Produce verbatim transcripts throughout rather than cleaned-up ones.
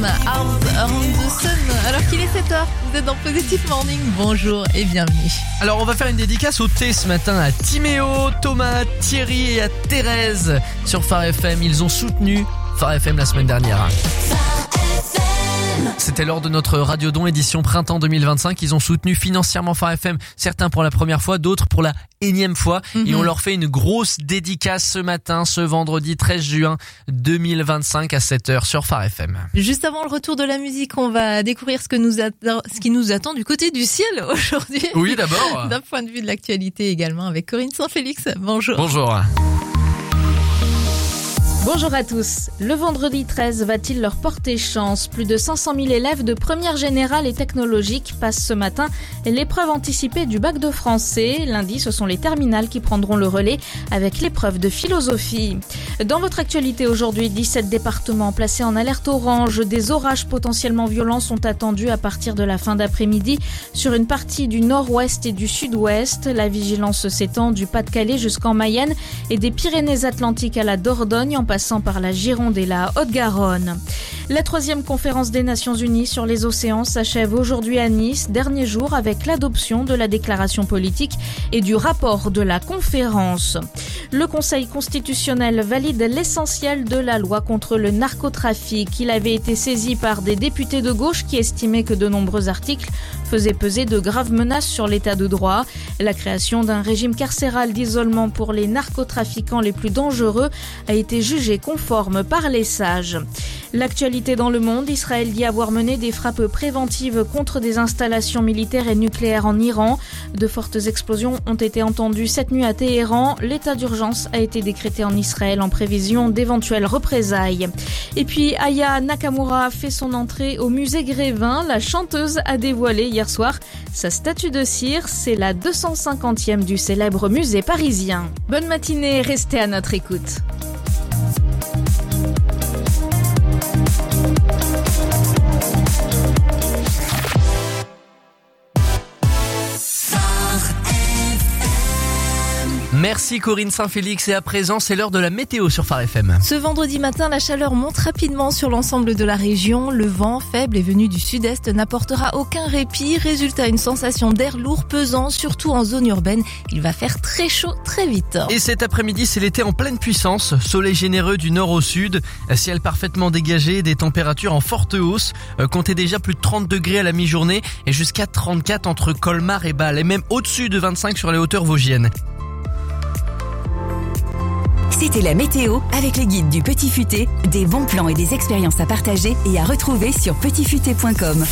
Arms Around the Sun. Alors qu'il est sept heures, vous êtes dans Positive Morning. Bonjour et bienvenue. Alors on va faire une dédicace au thé ce matin à Timéo, Thomas, Thierry et à Thérèse sur Phare F M. Ils ont soutenu Phare F M la semaine dernière. C'était lors de notre Radiodon édition printemps deux mille vingt-cinq. Ils ont soutenu financièrement Phare F M, certains pour la première fois, d'autres pour la énième fois. Mm-hmm. Et on leur fait une grosse dédicace ce matin, ce vendredi treize juin deux mille vingt-cinq à sept heures sur Phare F M. Juste avant le retour de la musique, on va découvrir ce que nous attend, ce qui nous attend du côté du ciel aujourd'hui. Oui, d'abord. D'un point de vue de l'actualité également avec Corinne Saint-Félix. Bonjour. Bonjour. Bonjour à tous. Le vendredi treize va-t-il leur porter chance ? Plus de cinq cent mille élèves de première générale et technologique passent ce matin l'épreuve anticipée du bac de français. Lundi, ce sont les terminales qui prendront le relais avec l'épreuve de philosophie. Dans votre actualité aujourd'hui, dix-sept départements placés en alerte orange. Des orages potentiellement violents sont attendus à partir de la fin d'après-midi sur une partie du nord-ouest et du sud-ouest. La vigilance s'étend du Pas-de-Calais jusqu'en Mayenne et des Pyrénées-Atlantiques à la Dordogne en passant par la Gironde et la Haute-Garonne. La troisième conférence des Nations Unies sur les océans s'achève aujourd'hui à Nice, dernier jour avec l'adoption de la déclaration politique et du rapport de la conférence. Le Conseil constitutionnel valide l'essentiel de la loi contre le narcotrafic. Il avait été saisi par des députés de gauche qui estimaient que de nombreux articles faisaient peser de graves menaces sur l'état de droit. La création d'un régime carcéral d'isolement pour les narcotrafiquants les plus dangereux a été jugée conforme par les sages. L'actualité dans le monde, Israël dit avoir mené des frappes préventives contre des installations militaires et nucléaires en Iran. De fortes explosions ont été entendues cette nuit à Téhéran. L'état d'urgence a été décrété en Israël en prévision d'éventuelles représailles. Et puis Aya Nakamura fait son entrée au musée Grévin. La chanteuse a dévoilé hier soir sa statue de cire. C'est la deux cent cinquantième du célèbre musée parisien. Bonne matinée, restez à notre écoute. Merci Corinne Saint-Félix et à présent c'est l'heure de la météo sur Phare F M. Ce vendredi matin, la chaleur monte rapidement sur l'ensemble de la région. Le vent faible et venu du sud-est n'apportera aucun répit. Résultat, une sensation d'air lourd pesant, surtout en zone urbaine. Il va faire très chaud très vite. Et cet après-midi, c'est l'été en pleine puissance. Soleil généreux du nord au sud, ciel parfaitement dégagé, des températures en forte hausse. Comptez déjà plus de trente degrés à la mi-journée et jusqu'à trente-quatre entre Colmar et Bâle et même au-dessus de vingt-cinq sur les hauteurs vosgiennes. C'était la météo avec le guide du Petit Futé, des bons plans et des expériences à partager et à retrouver sur petit futé point com.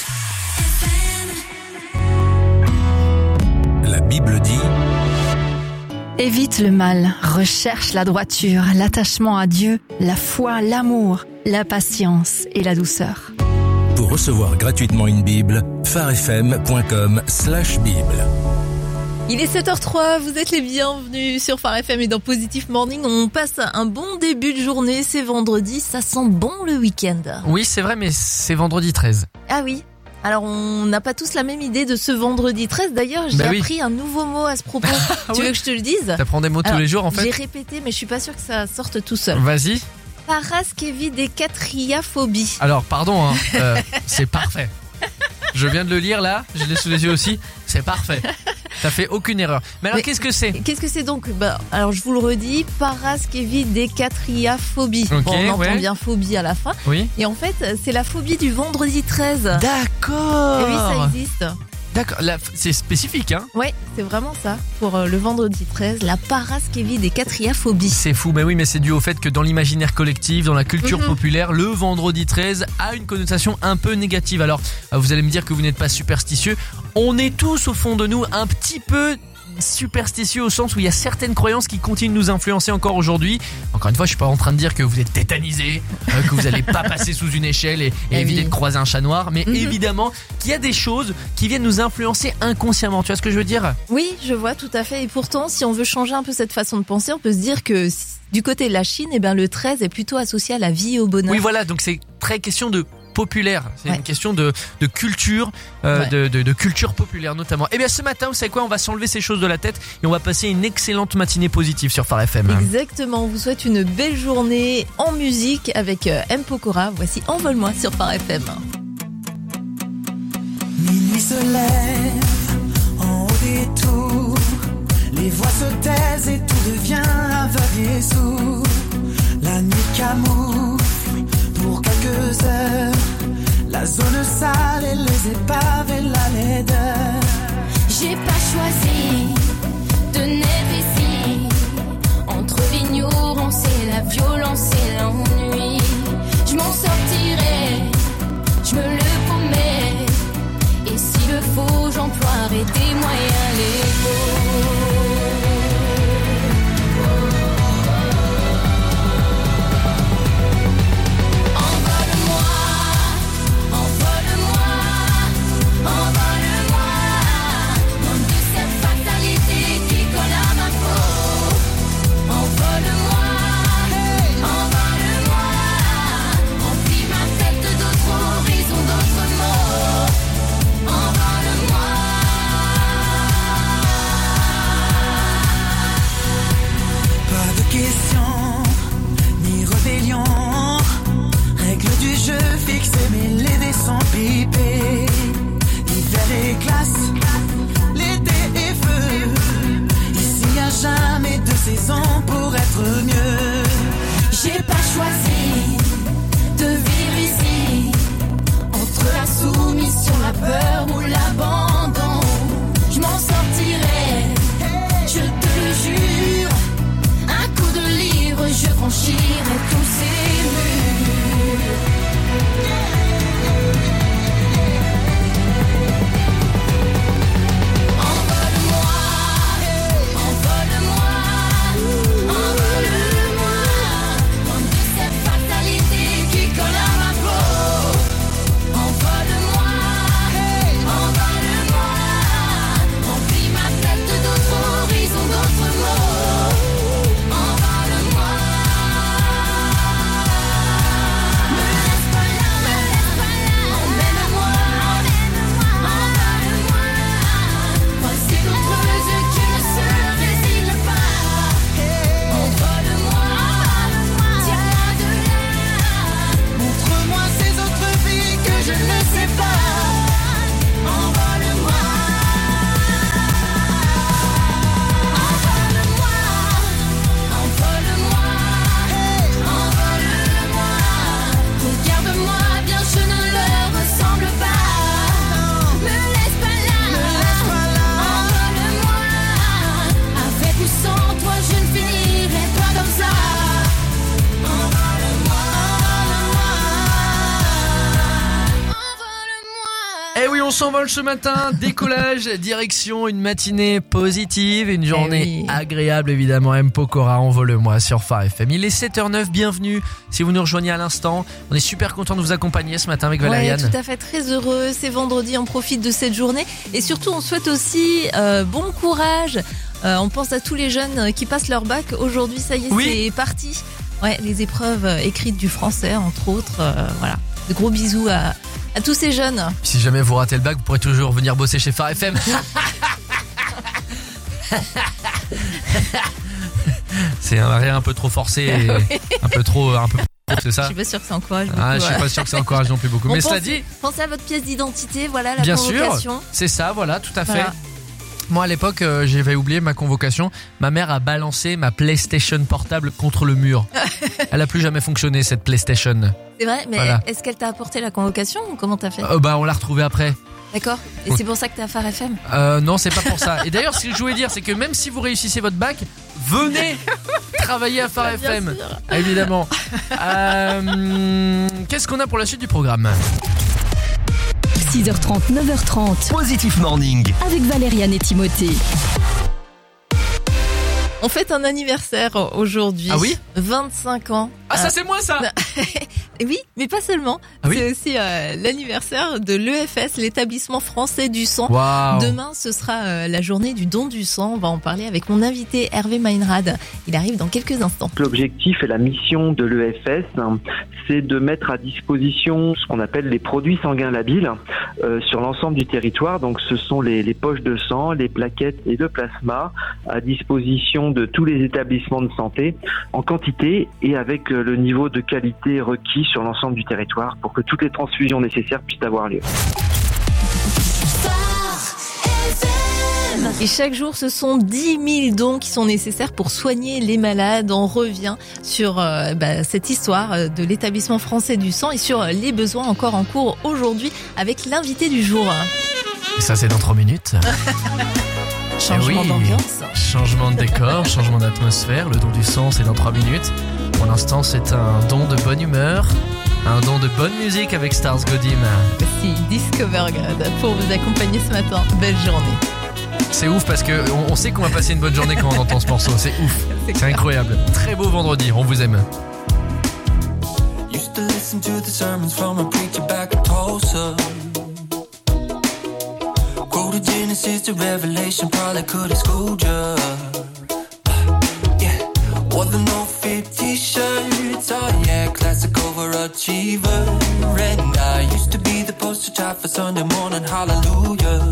La Bible dit: évite le mal, recherche la droiture, l'attachement à Dieu, la foi, l'amour, la patience et la douceur. Pour recevoir gratuitement une Bible, pharefm point com slash bible. Il est sept heures trois, vous êtes les bienvenus sur Phare F M et dans Positive Morning. On passe un bon début de journée, c'est vendredi, ça sent bon le week-end. Oui, c'est vrai, mais c'est vendredi treize. Ah oui, alors on n'a pas tous la même idée de ce vendredi treize. D'ailleurs, j'ai bah oui. appris un nouveau mot à ce propos. Ah tu oui. veux que je te le dise ? T'apprends des mots alors, tous les jours en fait. J'ai répété, mais je suis pas sûre que ça sorte tout seul. Vas-y. Paraskevidécatriaphobie. Alors, pardon, hein, euh, c'est parfait. Je viens de le lire là, je l'ai sous les yeux aussi, c'est parfait. T'as fait aucune erreur. Mais alors Mais qu'est-ce que c'est ? Qu'est-ce que c'est donc ? Bah, alors je vous le redis, paraskevidécatriaphobie. Okay, bon, on entend ouais. bien phobie à la fin. Oui. Et en fait, c'est la phobie du vendredi treize. D'accord. Et oui, ça existe. D'accord, là, c'est spécifique, hein ? Ouais, c'est vraiment ça. Pour euh, le vendredi treize, la paraskevidécatriaphobie. C'est fou, mais oui, mais c'est dû au fait que dans l'imaginaire collectif, dans la culture Mm-hmm. populaire, le vendredi treize a une connotation un peu négative. Alors, vous allez me dire que vous n'êtes pas superstitieux. On est tous au fond de nous un petit peu superstitieux au sens où il y a certaines croyances qui continuent de nous influencer encore aujourd'hui. Encore une fois, je suis pas en train de dire que vous êtes tétanisé, euh, que vous allez pas passer sous une échelle et, et Eh éviter oui. de croiser un chat noir, mais Mhm. évidemment qu'il y a des choses qui viennent nous influencer inconsciemment. Tu vois ce que je veux dire ? Oui, je vois tout à fait. Et pourtant, si on veut changer un peu cette façon de penser, on peut se dire que du côté de la Chine, eh ben, le treize est plutôt associé à la vie et au bonheur. Oui, voilà, donc c'est très question de populaire. C'est Ouais. une question de, de culture, euh, Ouais. de, de, de culture populaire notamment. Et bien ce matin, vous savez quoi, on va s'enlever ces choses de la tête et on va passer une excellente matinée positive sur Phare F M. Exactement, on vous souhaite une belle journée en musique avec euh, M. Pokora. Voici Envole-moi sur Phare F M. Minuit se lève en haut des tours, les voix se taisent et tout devient aveugle et sourd. La nuit camoufle pour quelques heures la zone sale et les épaves et la laideur. J'ai pas choisi de naître ici, entre l'ignorance et la violence et l'ennui. Je m'en sortirai, je me le promets. Et s'il le faut, j'emploierai des moyens légaux. Pour être mieux, j'ai pas choisi de vivre ici, entre la soumission, la peur ou l'abandon. Je m'en sortirai, je te le jure. Un coup de livre, je franchirai tous ces murs. On s'envole ce matin, décollage, direction une matinée positive, une journée oui. agréable évidemment. M. Pokora, envole-moi sur Phare F M. Il est sept heures neuf, bienvenue si vous nous rejoignez à l'instant. On est super content de vous accompagner ce matin avec Valériane. Ouais, tout à fait, très heureux. C'est vendredi, on profite de cette journée. Et surtout, on souhaite aussi euh, bon courage. Euh, on pense à tous les jeunes qui passent leur bac. Aujourd'hui, ça y est, oui. c'est parti. Ouais, les épreuves écrites du français, entre autres. Euh, voilà. De gros bisous à, à tous ces jeunes. Si jamais vous ratez le bac, vous pourrez toujours venir bosser chez Phare F M. C'est un rire un peu trop forcé, et Oui. un peu trop, un peu trop, c'est ça. Je suis pas sûre que ça encourage beaucoup. Ah, je suis ouais. pas sûr que ça encourage non plus beaucoup. Bon, Mais pensez, cela dit, pensez à votre pièce d'identité, voilà la bien convocation. sûr, c'est ça, voilà, tout à fait. Voilà. Moi à l'époque, euh, j'avais oublié ma convocation. Ma mère a balancé ma PlayStation portable contre le mur. Elle a plus jamais fonctionné cette PlayStation. C'est vrai, mais Voilà. est-ce qu'elle t'a apporté la convocation ou comment t'as fait? Euh, bah on l'a retrouvée après. D'accord. Et c'est pour ça que t'es à Phare F M? Euh, non, c'est pas pour ça. Et d'ailleurs, ce que je voulais dire, c'est que même si vous réussissez votre bac, venez travailler à Phare F Bien M. sûr. Évidemment. Euh, qu'est-ce qu'on a pour la suite du programme? six heures trente, neuf heures trente. Positif Morning. Avec Valériane et Timothée. On fête un anniversaire aujourd'hui. Ah oui? vingt-cinq ans. Ah, ça Euh, c'est moi ça. Et oui, mais pas seulement. Ah oui C'est aussi euh, l'anniversaire de l'E F S, l'établissement français du sang. Waouh. Demain, ce sera euh, la journée du don du sang. On va en parler avec mon invité Hervé Meinrad. Il arrive dans quelques instants. L'objectif et la mission de l'E F S, hein, c'est de mettre à disposition ce qu'on appelle les produits sanguins labiles euh, sur l'ensemble du territoire. Donc, ce sont les, les poches de sang, les plaquettes et le plasma à disposition de tous les établissements de santé en quantité et avec euh, le niveau de qualité requis sur l'ensemble du territoire pour que toutes les transfusions nécessaires puissent avoir lieu. Et chaque jour, ce sont dix mille dons qui sont nécessaires pour soigner les malades. On revient sur euh, bah, cette histoire de l'établissement français du sang et sur les besoins encore en cours aujourd'hui avec l'invité du jour. Et ça, c'est dans trois minutes. Changement Eh oui. d'ambiance. Changement de décor, changement d'atmosphère. Le don du sang, c'est dans trois minutes. Pour l'instant, c'est un don de bonne humeur, un don de bonne musique avec Stars Godim. Voici Discover God pour vous accompagner ce matin. Belle journée. C'est ouf parce que on, on sait qu'on va passer une bonne journée quand on entend ce morceau. C'est ouf, C'est c'est incroyable. Très beau vendredi, on vous aime. Used to listen to the sermons from a preacher back in Tulsa. Quoted Genesis to Revelation, probably could have schooled ya. Yeah, wore the no fit t-shirts, oh yeah, classic overachiever. And I used to be the poster child for Sunday morning hallelujah.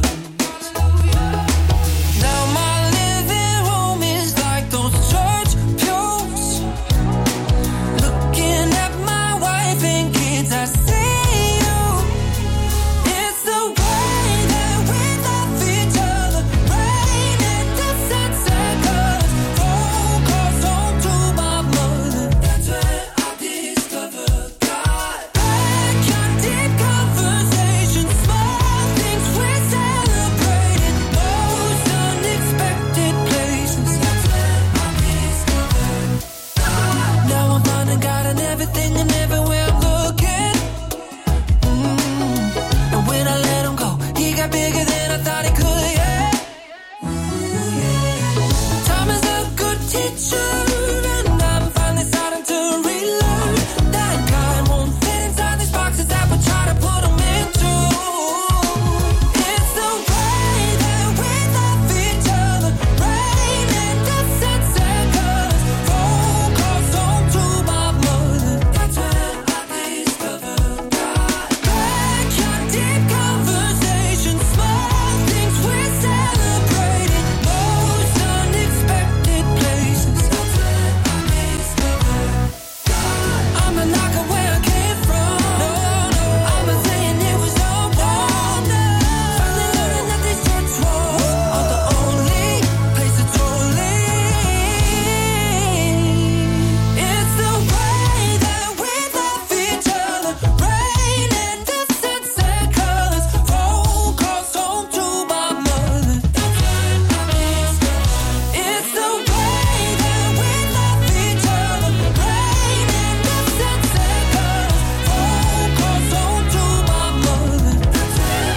Now my living room is like those church pews. Looking at my wife and kids, I see you. It's the way that we love each other, rain and the sunset colors, phone calls home to my mother. That's when I discovered God. Backyard deep conversations, small things we celebrated, most unexpected places. That's when I discovered God. Now I'm finding God in everything and everywhere I'm looking. Mm. And when I let him go, he got bigger than I thought he could, yeah. Time is a good teacher, and I'm finally starting to relearn that God won't fit inside these boxes that we try to put him into. It's the way that we love each other, rain and the sunset colors, phone calls home to my mother. That's when I discovered God. Backyard deep conversations, small things we celebrated, most unexpected places. That's when I discovered God. I'm not knocking where I came from, no, no. I'm not saying it was all wrong, no. Finally learning that these church walls are the only places to lead. It's the way that we love each other, rain and the sunset colors, phone calls home to my mother. That's when I discovered. It's the way that we love each other, rain and the sunset colors, phone calls home to my mother. That's when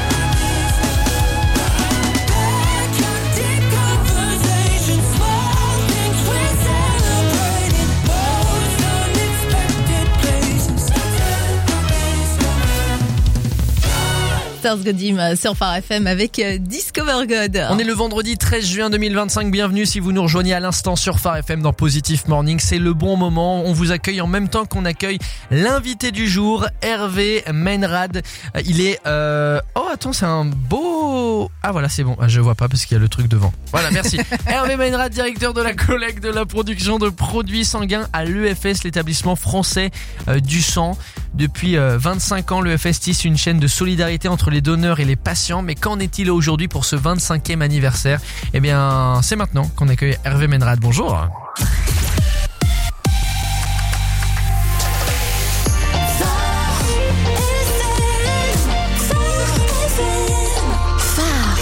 I discovered. Backyard deep conversations, small things we celebrated, most unexpected places. That's when I discovered. Stars Godim sur Phare F M avec euh, Discover God. On est le vendredi treize juin deux mille vingt-cinq, bienvenue si vous nous rejoignez à l'instant sur Phare F M dans Positive Morning, c'est le bon moment, on vous accueille en même temps qu'on accueille l'invité du jour, Hervé Meinrad. Il est... Euh... Oh attends, c'est un beau... Ah voilà, c'est bon, ah, je vois pas parce qu'il y a le truc devant. Voilà, merci. Hervé Meinrad, directeur de la collecte de la production de produits sanguins à l'E F S, l'établissement français euh, du sang. Depuis euh, vingt-cinq ans, l'E F S tisse une chaîne de solidarité entre les donneurs et les patients. Mais qu'en est-il aujourd'hui pour ce vingt-cinquième anniversaire ? Eh bien, c'est maintenant qu'on accueille Hervé Meinrad. Bonjour.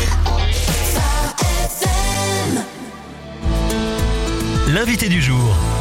L'invité du jour.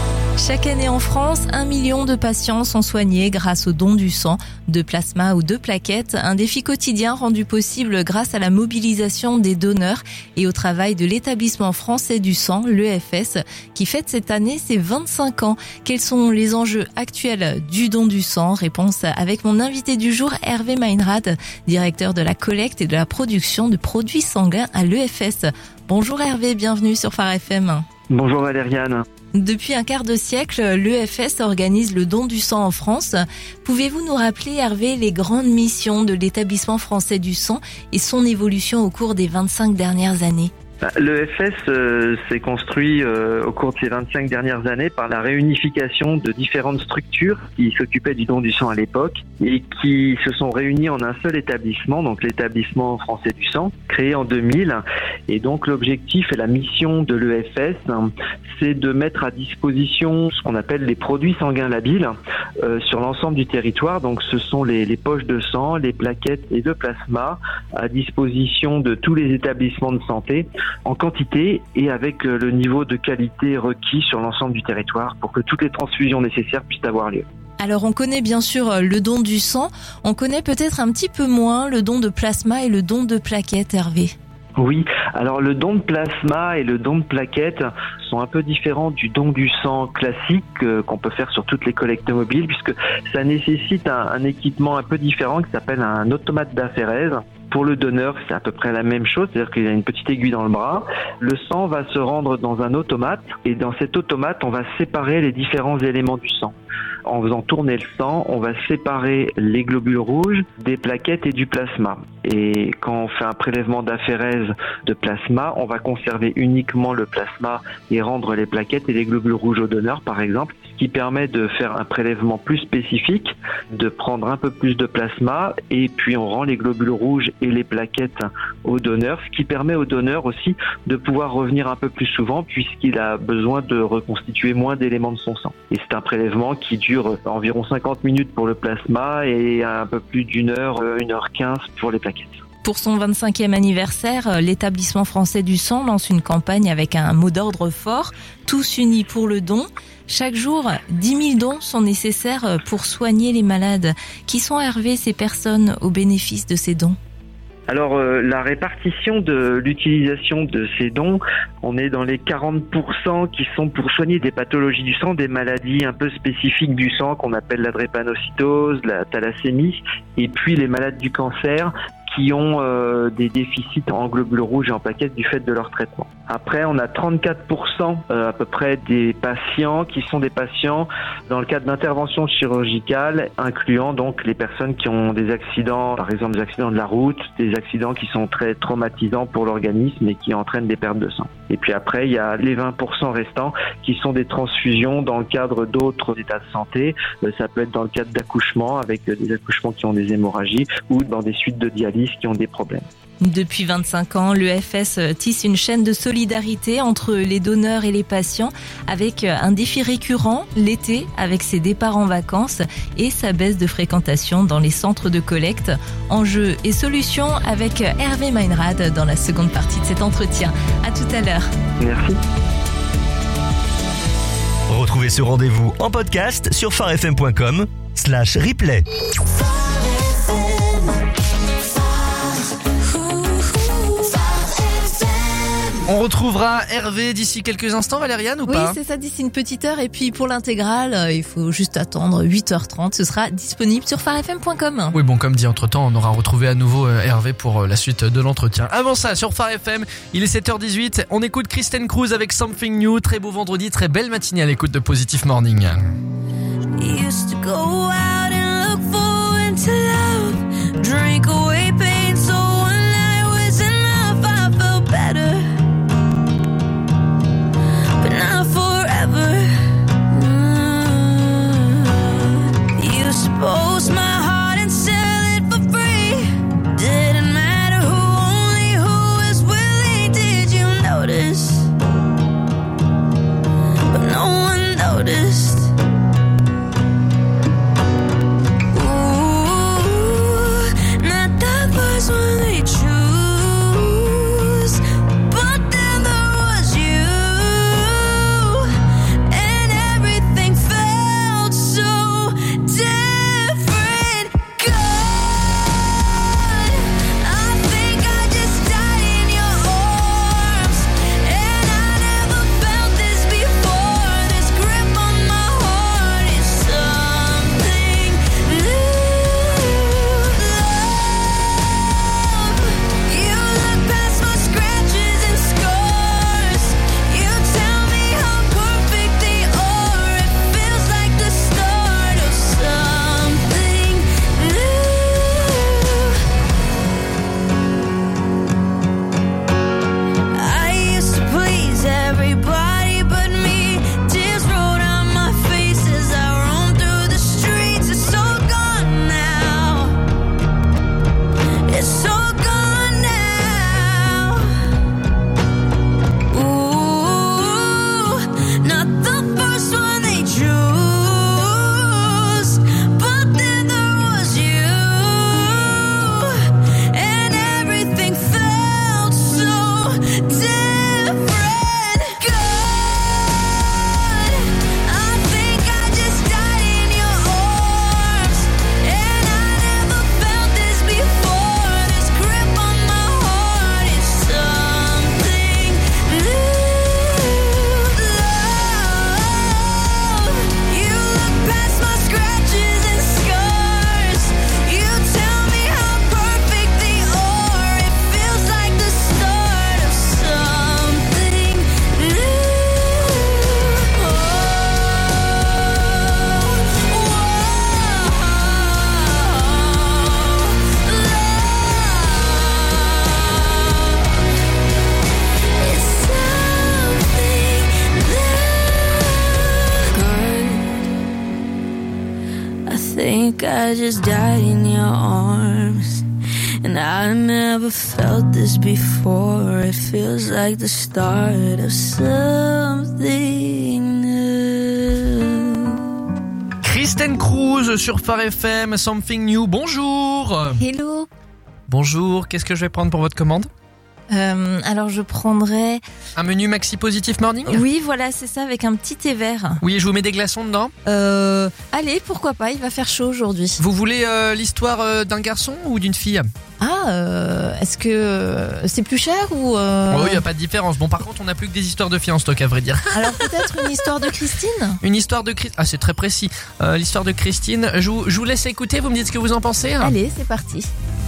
Chaque année en France, un million de patients sont soignés grâce au don du sang, de plasma ou de plaquettes. Un défi quotidien rendu possible grâce à la mobilisation des donneurs et au travail de l'établissement français du sang, l'E F S, qui fête cette année ses vingt-cinq ans. Quels sont les enjeux actuels du don du sang? Réponse avec mon invité du jour, Hervé Meinrad, directeur de la collecte et de la production de produits sanguins à l'E F S. Bonjour Hervé, bienvenue sur Phare F M. Bonjour Valériane. Depuis un quart de siècle, l'E F S organise le don du sang en France. Pouvez-vous nous rappeler, Hervé, les grandes missions de l'établissement français du sang et son évolution au cours des vingt-cinq dernières années? L'E F S euh, s'est construit euh, au cours de ces vingt-cinq dernières années par la réunification de différentes structures qui s'occupaient du don du sang à l'époque et qui se sont réunies en un seul établissement, donc l'établissement français du sang, créé en deux mille. Et donc l'objectif et la mission de l'E F S, hein, c'est de mettre à disposition ce qu'on appelle les produits sanguins labiles euh, sur l'ensemble du territoire. Donc ce sont les, les poches de sang, les plaquettes et le plasma à disposition de tous les établissements de santé, en quantité et avec le niveau de qualité requis sur l'ensemble du territoire pour que toutes les transfusions nécessaires puissent avoir lieu. Alors on connaît bien sûr le don du sang, on connaît peut-être un petit peu moins le don de plasma et le don de plaquettes, Hervé. Oui, alors le don de plasma et le don de plaquettes sont un peu différents du don du sang classique euh, qu'on peut faire sur toutes les collectes mobiles, puisque ça nécessite un, un équipement un peu différent qui s'appelle un automate d'aphérèse. Pour le donneur, c'est à peu près la même chose, c'est-à-dire qu'il y a une petite aiguille dans le bras. Le sang va se rendre dans un automate et dans cet automate, on va séparer les différents éléments du sang. En faisant tourner le sang, on va séparer les globules rouges des plaquettes et du plasma. Et quand on fait un prélèvement d'aphérèse de plasma, on va conserver uniquement le plasma et rendre les plaquettes et les globules rouges au donneur, par exemple, ce qui permet de faire un prélèvement plus spécifique, de prendre un peu plus de plasma et puis on rend les globules rouges et les plaquettes au donneur, ce qui permet au donneur aussi de pouvoir revenir un peu plus souvent puisqu'il a besoin de reconstituer moins d'éléments de son sang. Et c'est un prélèvement qui dure environ cinquante minutes pour le plasma et un peu plus d'une heure, une heure quinze pour les plaquettes. Pour son vingt-cinquième anniversaire, l'établissement français du sang lance une campagne avec un mot d'ordre fort, tous unis pour le don. Chaque jour, dix mille dons sont nécessaires pour soigner les malades. Qui sont, Hervé, ces personnes au bénéfice de ces dons? Alors euh, la répartition de l'utilisation de ces dons, on est dans les quarante pour cent qui sont pour soigner des pathologies du sang, des maladies un peu spécifiques du sang qu'on appelle la drépanocytose, la thalassémie, et puis les malades du cancer qui ont euh, des déficits en globules rouges et en plaquettes du fait de leur traitement. Après, on a trente-quatre pour cent euh, à peu près des patients qui sont des patients dans le cadre d'interventions chirurgicales, incluant donc les personnes qui ont des accidents, par exemple des accidents de la route, des accidents qui sont très traumatisants pour l'organisme et qui entraînent des pertes de sang. Et puis après, il y a les vingt pour cent restants qui sont des transfusions dans le cadre d'autres états de santé. Euh, ça peut être dans le cadre d'accouchements, avec euh, des accouchements qui ont des hémorragies ou dans des suites de dialyse qui ont des problèmes. Depuis vingt-cinq ans, l'E F S tisse une chaîne de solidarité entre les donneurs et les patients avec un défi récurrent, l'été, avec ses départs en vacances et sa baisse de fréquentation dans les centres de collecte. Enjeux et solutions avec Hervé Meinrad dans la seconde partie de cet entretien. À tout à l'heure. Merci. Retrouvez ce rendez-vous en podcast sur pharefm point com slash replay. On retrouvera Hervé d'ici quelques instants, Valériane, ou oui, pas? Oui, c'est ça, d'ici une petite heure. Et puis pour l'intégrale, il faut juste attendre huit heures trente. Ce sera disponible sur pharefm point com. Oui, bon, comme dit entre-temps, on aura retrouvé à nouveau Hervé pour la suite de l'entretien. Avant ça, sur Phare F M, il est sept heures dix-huit. On écoute Kristen Cruz avec Something New. Très beau vendredi, très belle matinée à l'écoute de Positive Morning. Used to go out and look forward to love, drink away pain, so one night was enough. I felt better, but not forever. Mm. You supposed my heart and sell it for free. Didn't matter who, only who was willing. Did you notice? But no one noticed. like I just died in your arms. And I never felt this before. It feels like the start of something new. Kristen Cruz sur Phare F M, Something New. Bonjour. Hello. Bonjour, qu'est-ce que je vais prendre pour votre commande ? Euh, alors je prendrais... Un menu Maxi Positif Morning ? Oui, voilà, c'est ça, avec un petit thé vert. Oui, je vous mets des glaçons dedans ? Euh, allez, pourquoi pas, il va faire chaud aujourd'hui. Vous voulez euh, l'histoire euh, d'un garçon ou d'une fille ? Ah, euh, est-ce que euh, c'est plus cher ou... Euh... Oh, il n'y a pas de différence. Bon, par contre, on n'a plus que des histoires de filles en stock, à vrai dire. Alors peut-être une histoire de Christine ? Une histoire de Christine. Ah, c'est très précis. Euh, l'histoire de Christine. Je vous, je vous laisse écouter, vous me dites ce que vous en pensez. Allez, c'est parti.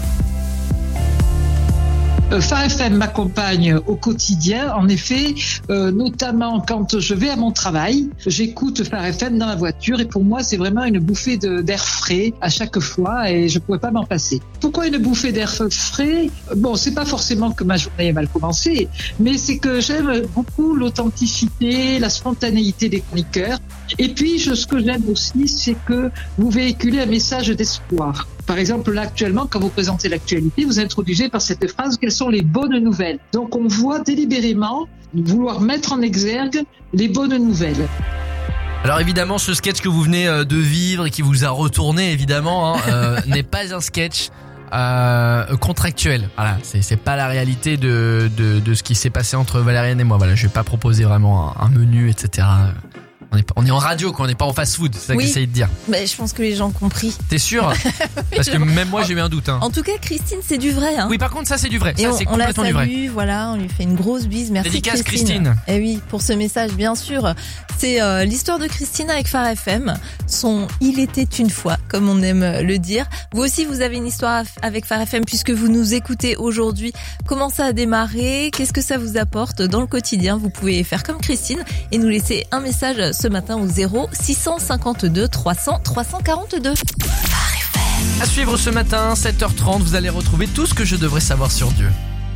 Euh, Phare F M m'accompagne au quotidien, en effet, euh, notamment quand je vais à mon travail, j'écoute Phare F M dans la voiture et pour moi c'est vraiment une bouffée de, d'air frais à chaque fois et je ne pourrais pas m'en passer. Pourquoi une bouffée d'air frais ? Bon, c'est pas forcément que ma journée est mal commencée, mais c'est que j'aime beaucoup l'authenticité, la spontanéité des chroniqueurs. Et puis, je, ce que j'aime aussi, c'est que vous véhiculez un message d'espoir. Par exemple, là, actuellement, quand vous présentez l'actualité, vous introduisez par cette phrase quelles sont les bonnes nouvelles. Donc, on voit délibérément vouloir mettre en exergue les bonnes nouvelles. Alors évidemment, ce sketch que vous venez de vivre et qui vous a retourné, évidemment, hein, euh, n'est pas un sketch euh, contractuel. Voilà, c'est, c'est pas la réalité de, de, de ce qui s'est passé entre Valériane et moi. Voilà, je vais pas proposer vraiment un, un menu, et cetera. On est, on est en radio, quoi. On n'est pas en fast-food, c'est ça oui. que j'essayais de dire. Mais je pense que les gens ont compris. T'es sûr ? Parce que même moi j'ai eu un doute. Hein. En tout cas, Christine, c'est du vrai. Hein. Oui, par contre, ça c'est du vrai. Et ça on, c'est on la complètement salue, du vrai. Voilà, on lui fait une grosse bise. Merci Dédicace Christine. Christine. Et oui, pour ce message, bien sûr. C'est euh, l'histoire de Christine avec Phare F M. Son Il était une fois, comme on aime le dire. Vous aussi, vous avez une histoire avec Phare F M puisque vous nous écoutez aujourd'hui. Comment ça a démarré ? Qu'est-ce que ça vous apporte dans le quotidien ? Vous pouvez faire comme Christine et nous laisser un message ce matin au zéro six cent cinquante-deux trois cents trois cent quarante-deux. À suivre ce matin, sept heures trente, vous allez retrouver tout ce que je devrais savoir sur Dieu.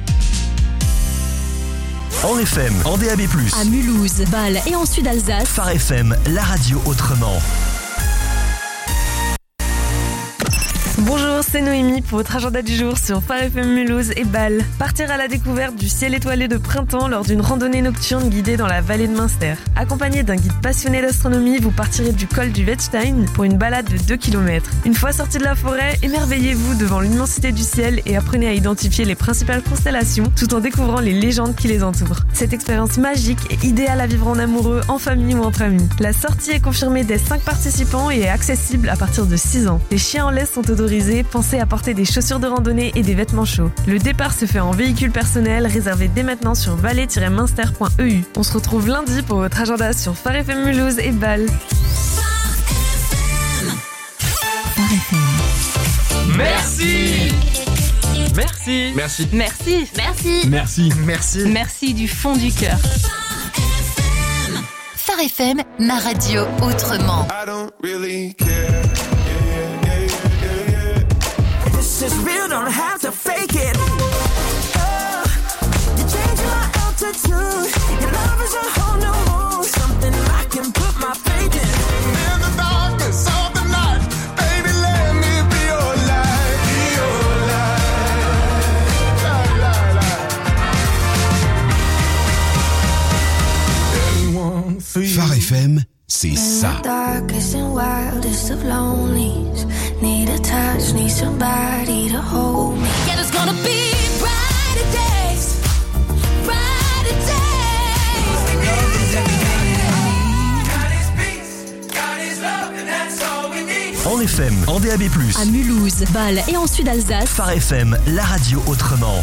En F M, en D A B plus. À Mulhouse, Bâle et en Sud-Alsace. Phare F M, la radio autrement. Bonjour, c'est Noémie pour votre agenda du jour sur Phare F M Mulhouse et Bâle. Partir à la découverte du ciel étoilé de printemps lors d'une randonnée nocturne guidée dans la vallée de Münster. Accompagné d'un guide passionné d'astronomie, vous partirez du col du Wettstein pour une balade de deux kilomètres. Une fois sorti de la forêt, émerveillez-vous devant l'immensité du ciel et apprenez à identifier les principales constellations tout en découvrant les légendes qui les entourent. Cette expérience magique est idéale à vivre en amoureux, en famille ou entre amis. La sortie est confirmée des cinq participants et est accessible à partir de six ans. Les chiens en laisse sont autorisés. Pensez à porter des chaussures de randonnée et des vêtements chauds. Le départ se fait en véhicule personnel, réservé dès maintenant sur vallée tiret munster point e u. On se retrouve lundi pour votre agenda sur Phare F M Mulhouse et Bâle. Merci. Merci. Merci. Merci. Merci. Merci. Merci. Merci du fond du cœur. Phare F M, ma radio autrement. I don't really care. This is real, don't have to fake it. Oh, you're changing my altitude. Your love is a whole new mood. Something I can put my faith in. In the darkness of the night, baby, let me be your light. Be your light. La, la, la. Anyone feel Phare F M, c'est ça. Darkest and wildest of lonelies. Need a touch, need somebody to hold me. Yeah, there's gonna be brighter days, brighter days. God is peace, God is love, and that's all we need. En F M, en D A B plus. À Mulhouse, Bâle et en Sud-Alsace. Phare F M, la radio autrement.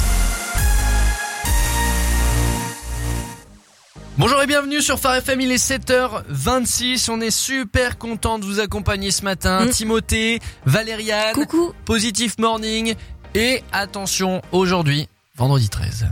Bonjour et bienvenue sur Phare F M, il est sept heures vingt-six, on est super content de vous accompagner ce matin. Mmh. Timothée, Valériane, coucou, Positif Morning et attention, aujourd'hui, vendredi treize.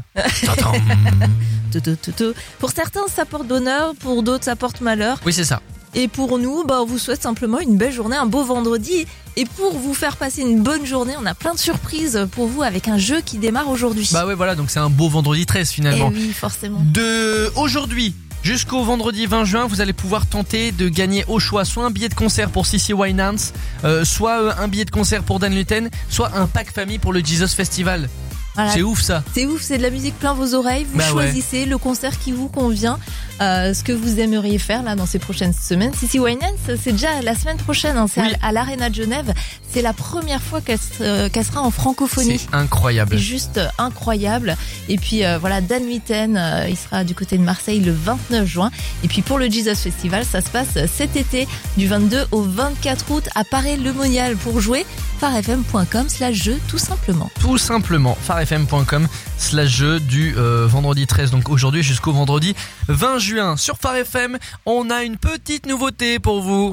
Pour certains ça porte bonheur, pour d'autres ça porte malheur. Oui c'est ça. Et pour nous, bah, on vous souhaite simplement une belle journée, un beau vendredi. Et pour vous faire passer une bonne journée, on a plein de surprises pour vous avec un jeu qui démarre aujourd'hui. Bah ouais voilà, donc c'est un beau vendredi treize finalement. Et oui, forcément. De aujourd'hui Jusqu'au vendredi vingt juin, vous allez pouvoir tenter de gagner au choix soit un billet de concert pour Cissy Winans, euh, soit euh, un billet de concert pour Dan Luten, soit un pack famille pour le Jesus Festival. Voilà. C'est ouf ça. C'est ouf, c'est de la musique plein vos oreilles. Vous bah choisissez ouais. le concert qui vous convient, euh, ce que vous aimeriez faire là dans ces prochaines semaines. Cissy Winans, c'est déjà la semaine prochaine, hein, c'est oui. à, à l'Arena de Genève. C'est la première fois qu'elle, euh, qu'elle sera en francophonie. C'est incroyable. C'est juste euh, incroyable. Et puis euh, voilà, Dan Luten, euh, il sera du côté de Marseille le vingt-neuf juin. Et puis pour le Jesus Festival, ça se passe cet été du vingt-deux au vingt-quatre août à Paray-le-Monial. Pour jouer, farfm point com slash jeu tout simplement. Tout simplement, farfm point com slash jeu du euh, vendredi treize, donc aujourd'hui jusqu'au vendredi vingt juin. Sur Phare F M, on a une petite nouveauté pour vous.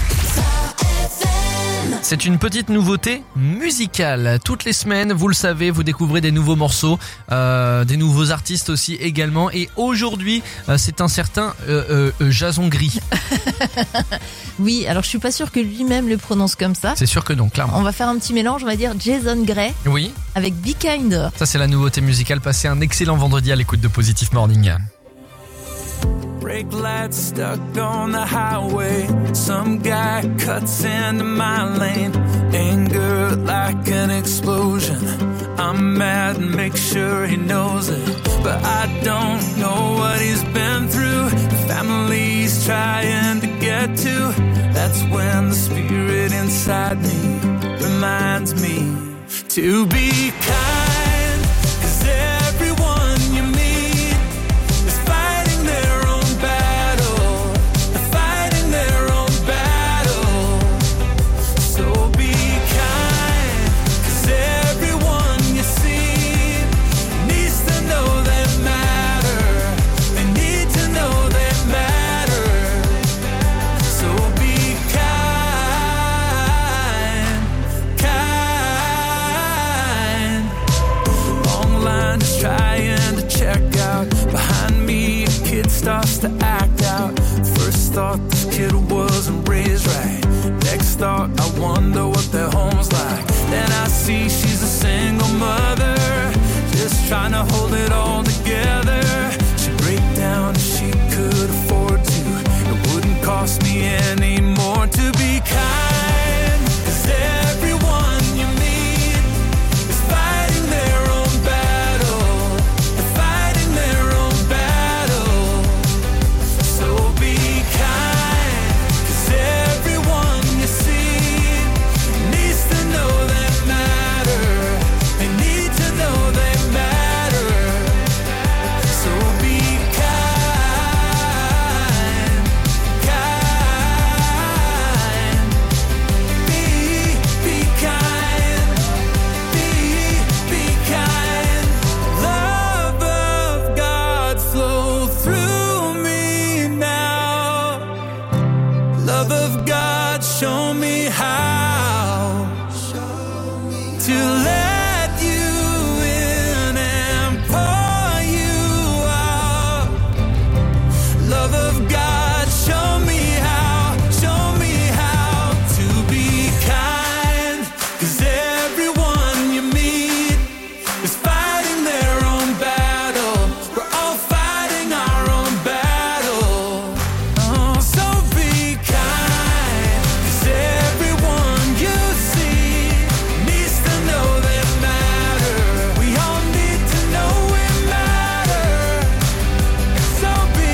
C'est une petite nouveauté musicale. Toutes les semaines, vous le savez, vous découvrez des nouveaux morceaux, euh, des nouveaux artistes aussi également. Et aujourd'hui, euh, c'est un certain euh, euh, Jason Gris. Oui, alors je suis pas sûre que lui-même le prononce comme ça. C'est sûr que non, clairement. On va faire un petit mélange, on va dire Jason Gray. Oui. Avec Be Kind. Ça, c'est la nouveauté musicale. Passez un excellent vendredi à l'écoute de Positive Morning. Brake lights stuck on the highway. Some guy cuts into my lane. Anger like an explosion. I'm mad and make sure he knows it. But I don't know what he's been through. The family's trying to get to. That's when the spirit inside me reminds me to be kind. 'Cause everyone you meet is fighting their own battle. They're fighting their own battle. So be kind. 'Cause everyone you see needs to know they matter. They need to know they matter. So be kind. Kind. Long line is trying to check out. Behind me, a kid starts to act out. First thought, this kid wasn't raised right. Next thought, I wonder what their home's like. Then I see she's a single mother, just trying to hold it all together. She'd break down if she could afford to. It wouldn't cost me any more to be kind. 'Cause everyone you meet is fighting their own battle. They're fighting their own battle. So be kind. 'Cause everyone you see needs to know they matter. They need to know they matter. So be kind. Kind. Be, be kind. Be, be kind. Love of God flow through me now. Love of God, show me how to let you in and pour you out. Love of God, show me how, show me how to be kind. 'Cause everyone you meet is fighting their own battle. We're all fighting our own battle. Oh, so be kind. 'Cause everyone you see needs to know they matter. We all need to know we matter. So be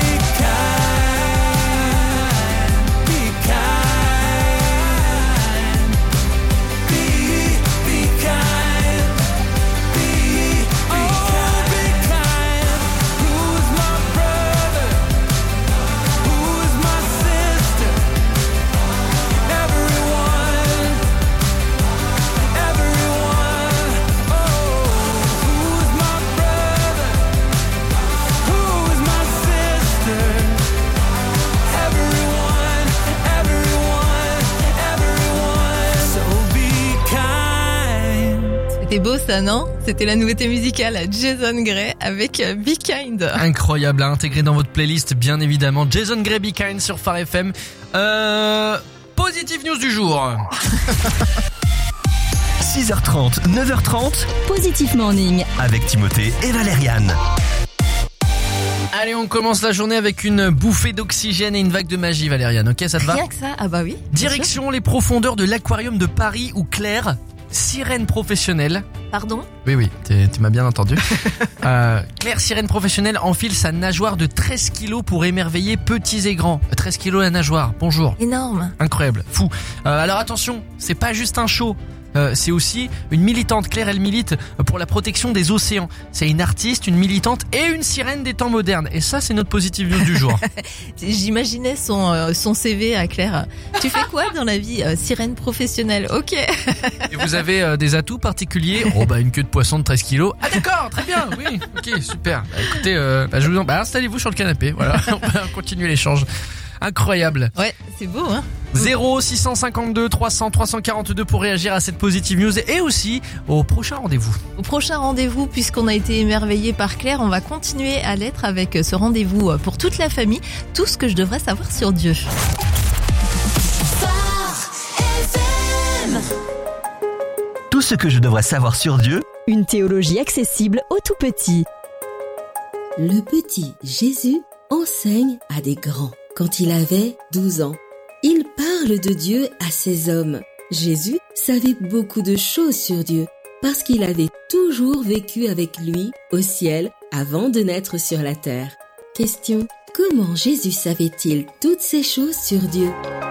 kind. Be kind. Be, be kind. Be, be kind. Be kind. Who's my brother? Who's my sister? Everyone. Everyone. Oh, who's my brother? Who's my sister? Everyone. Everyone. Everyone. So be kind. C'était beau ça, non? C'était la nouveauté musicale Jason Gray avec euh, Be Kind. Incroyable à intégrer dans votre playlist, bien évidemment. Jason Gray, Be Kind sur Phare F M. Euh, positive news du jour. six heures trente, neuf heures trente, Positive Morning. avec Timothée et Valériane. Allez, on commence la journée avec une bouffée d'oxygène et une vague de magie, Valériane. Ok, ça te va? Rien que ça, ah bah oui. Direction les profondeurs de l'aquarium de Paris où Claire, sirène professionnelle. Pardon? Oui, oui, t'es- tu m'as bien entendu. euh, Claire, sirène professionnelle, enfile sa nageoire de treize kilos pour émerveiller petits et grands. treize kilos la nageoire, bonjour. Énorme. Incroyable, fou. Euh, alors attention, c'est pas juste un show. Euh, c'est aussi une militante. Claire, elle milite pour la protection des océans. C'est une artiste, une militante et une sirène des temps modernes. Et ça, c'est notre positive news du jour. J'imaginais son, euh, son C V à Claire. Tu fais quoi dans la vie? Euh, Sirène professionnelle, ok. Et vous avez euh, des atouts particuliers? Oh bah une queue de poisson de treize kilos. Ah d'accord, très bien, oui, ok, super. Bah, écoutez, euh, bah, je vous en... bah, installez-vous sur le canapé. Voilà, on va continuer l'échange. Incroyable. Ouais, c'est beau, hein. zéro six cent cinquante-deux trois cents trois cent quarante-deux pour réagir à cette positive news et aussi au prochain rendez-vous. Au prochain rendez-vous, puisqu'on a été émerveillé par Claire, on va continuer à l'être avec ce rendez-vous pour toute la famille. Tout ce que je devrais savoir sur Dieu. Tout ce que je devrais savoir sur Dieu. Une théologie accessible aux tout petits. Le petit Jésus enseigne à des grands. Quand il avait douze ans, il parle de Dieu à ses hommes. Jésus savait beaucoup de choses sur Dieu parce qu'il avait toujours vécu avec lui au ciel avant de naître sur la terre. Question: comment Jésus savait-il toutes ces choses sur Dieu?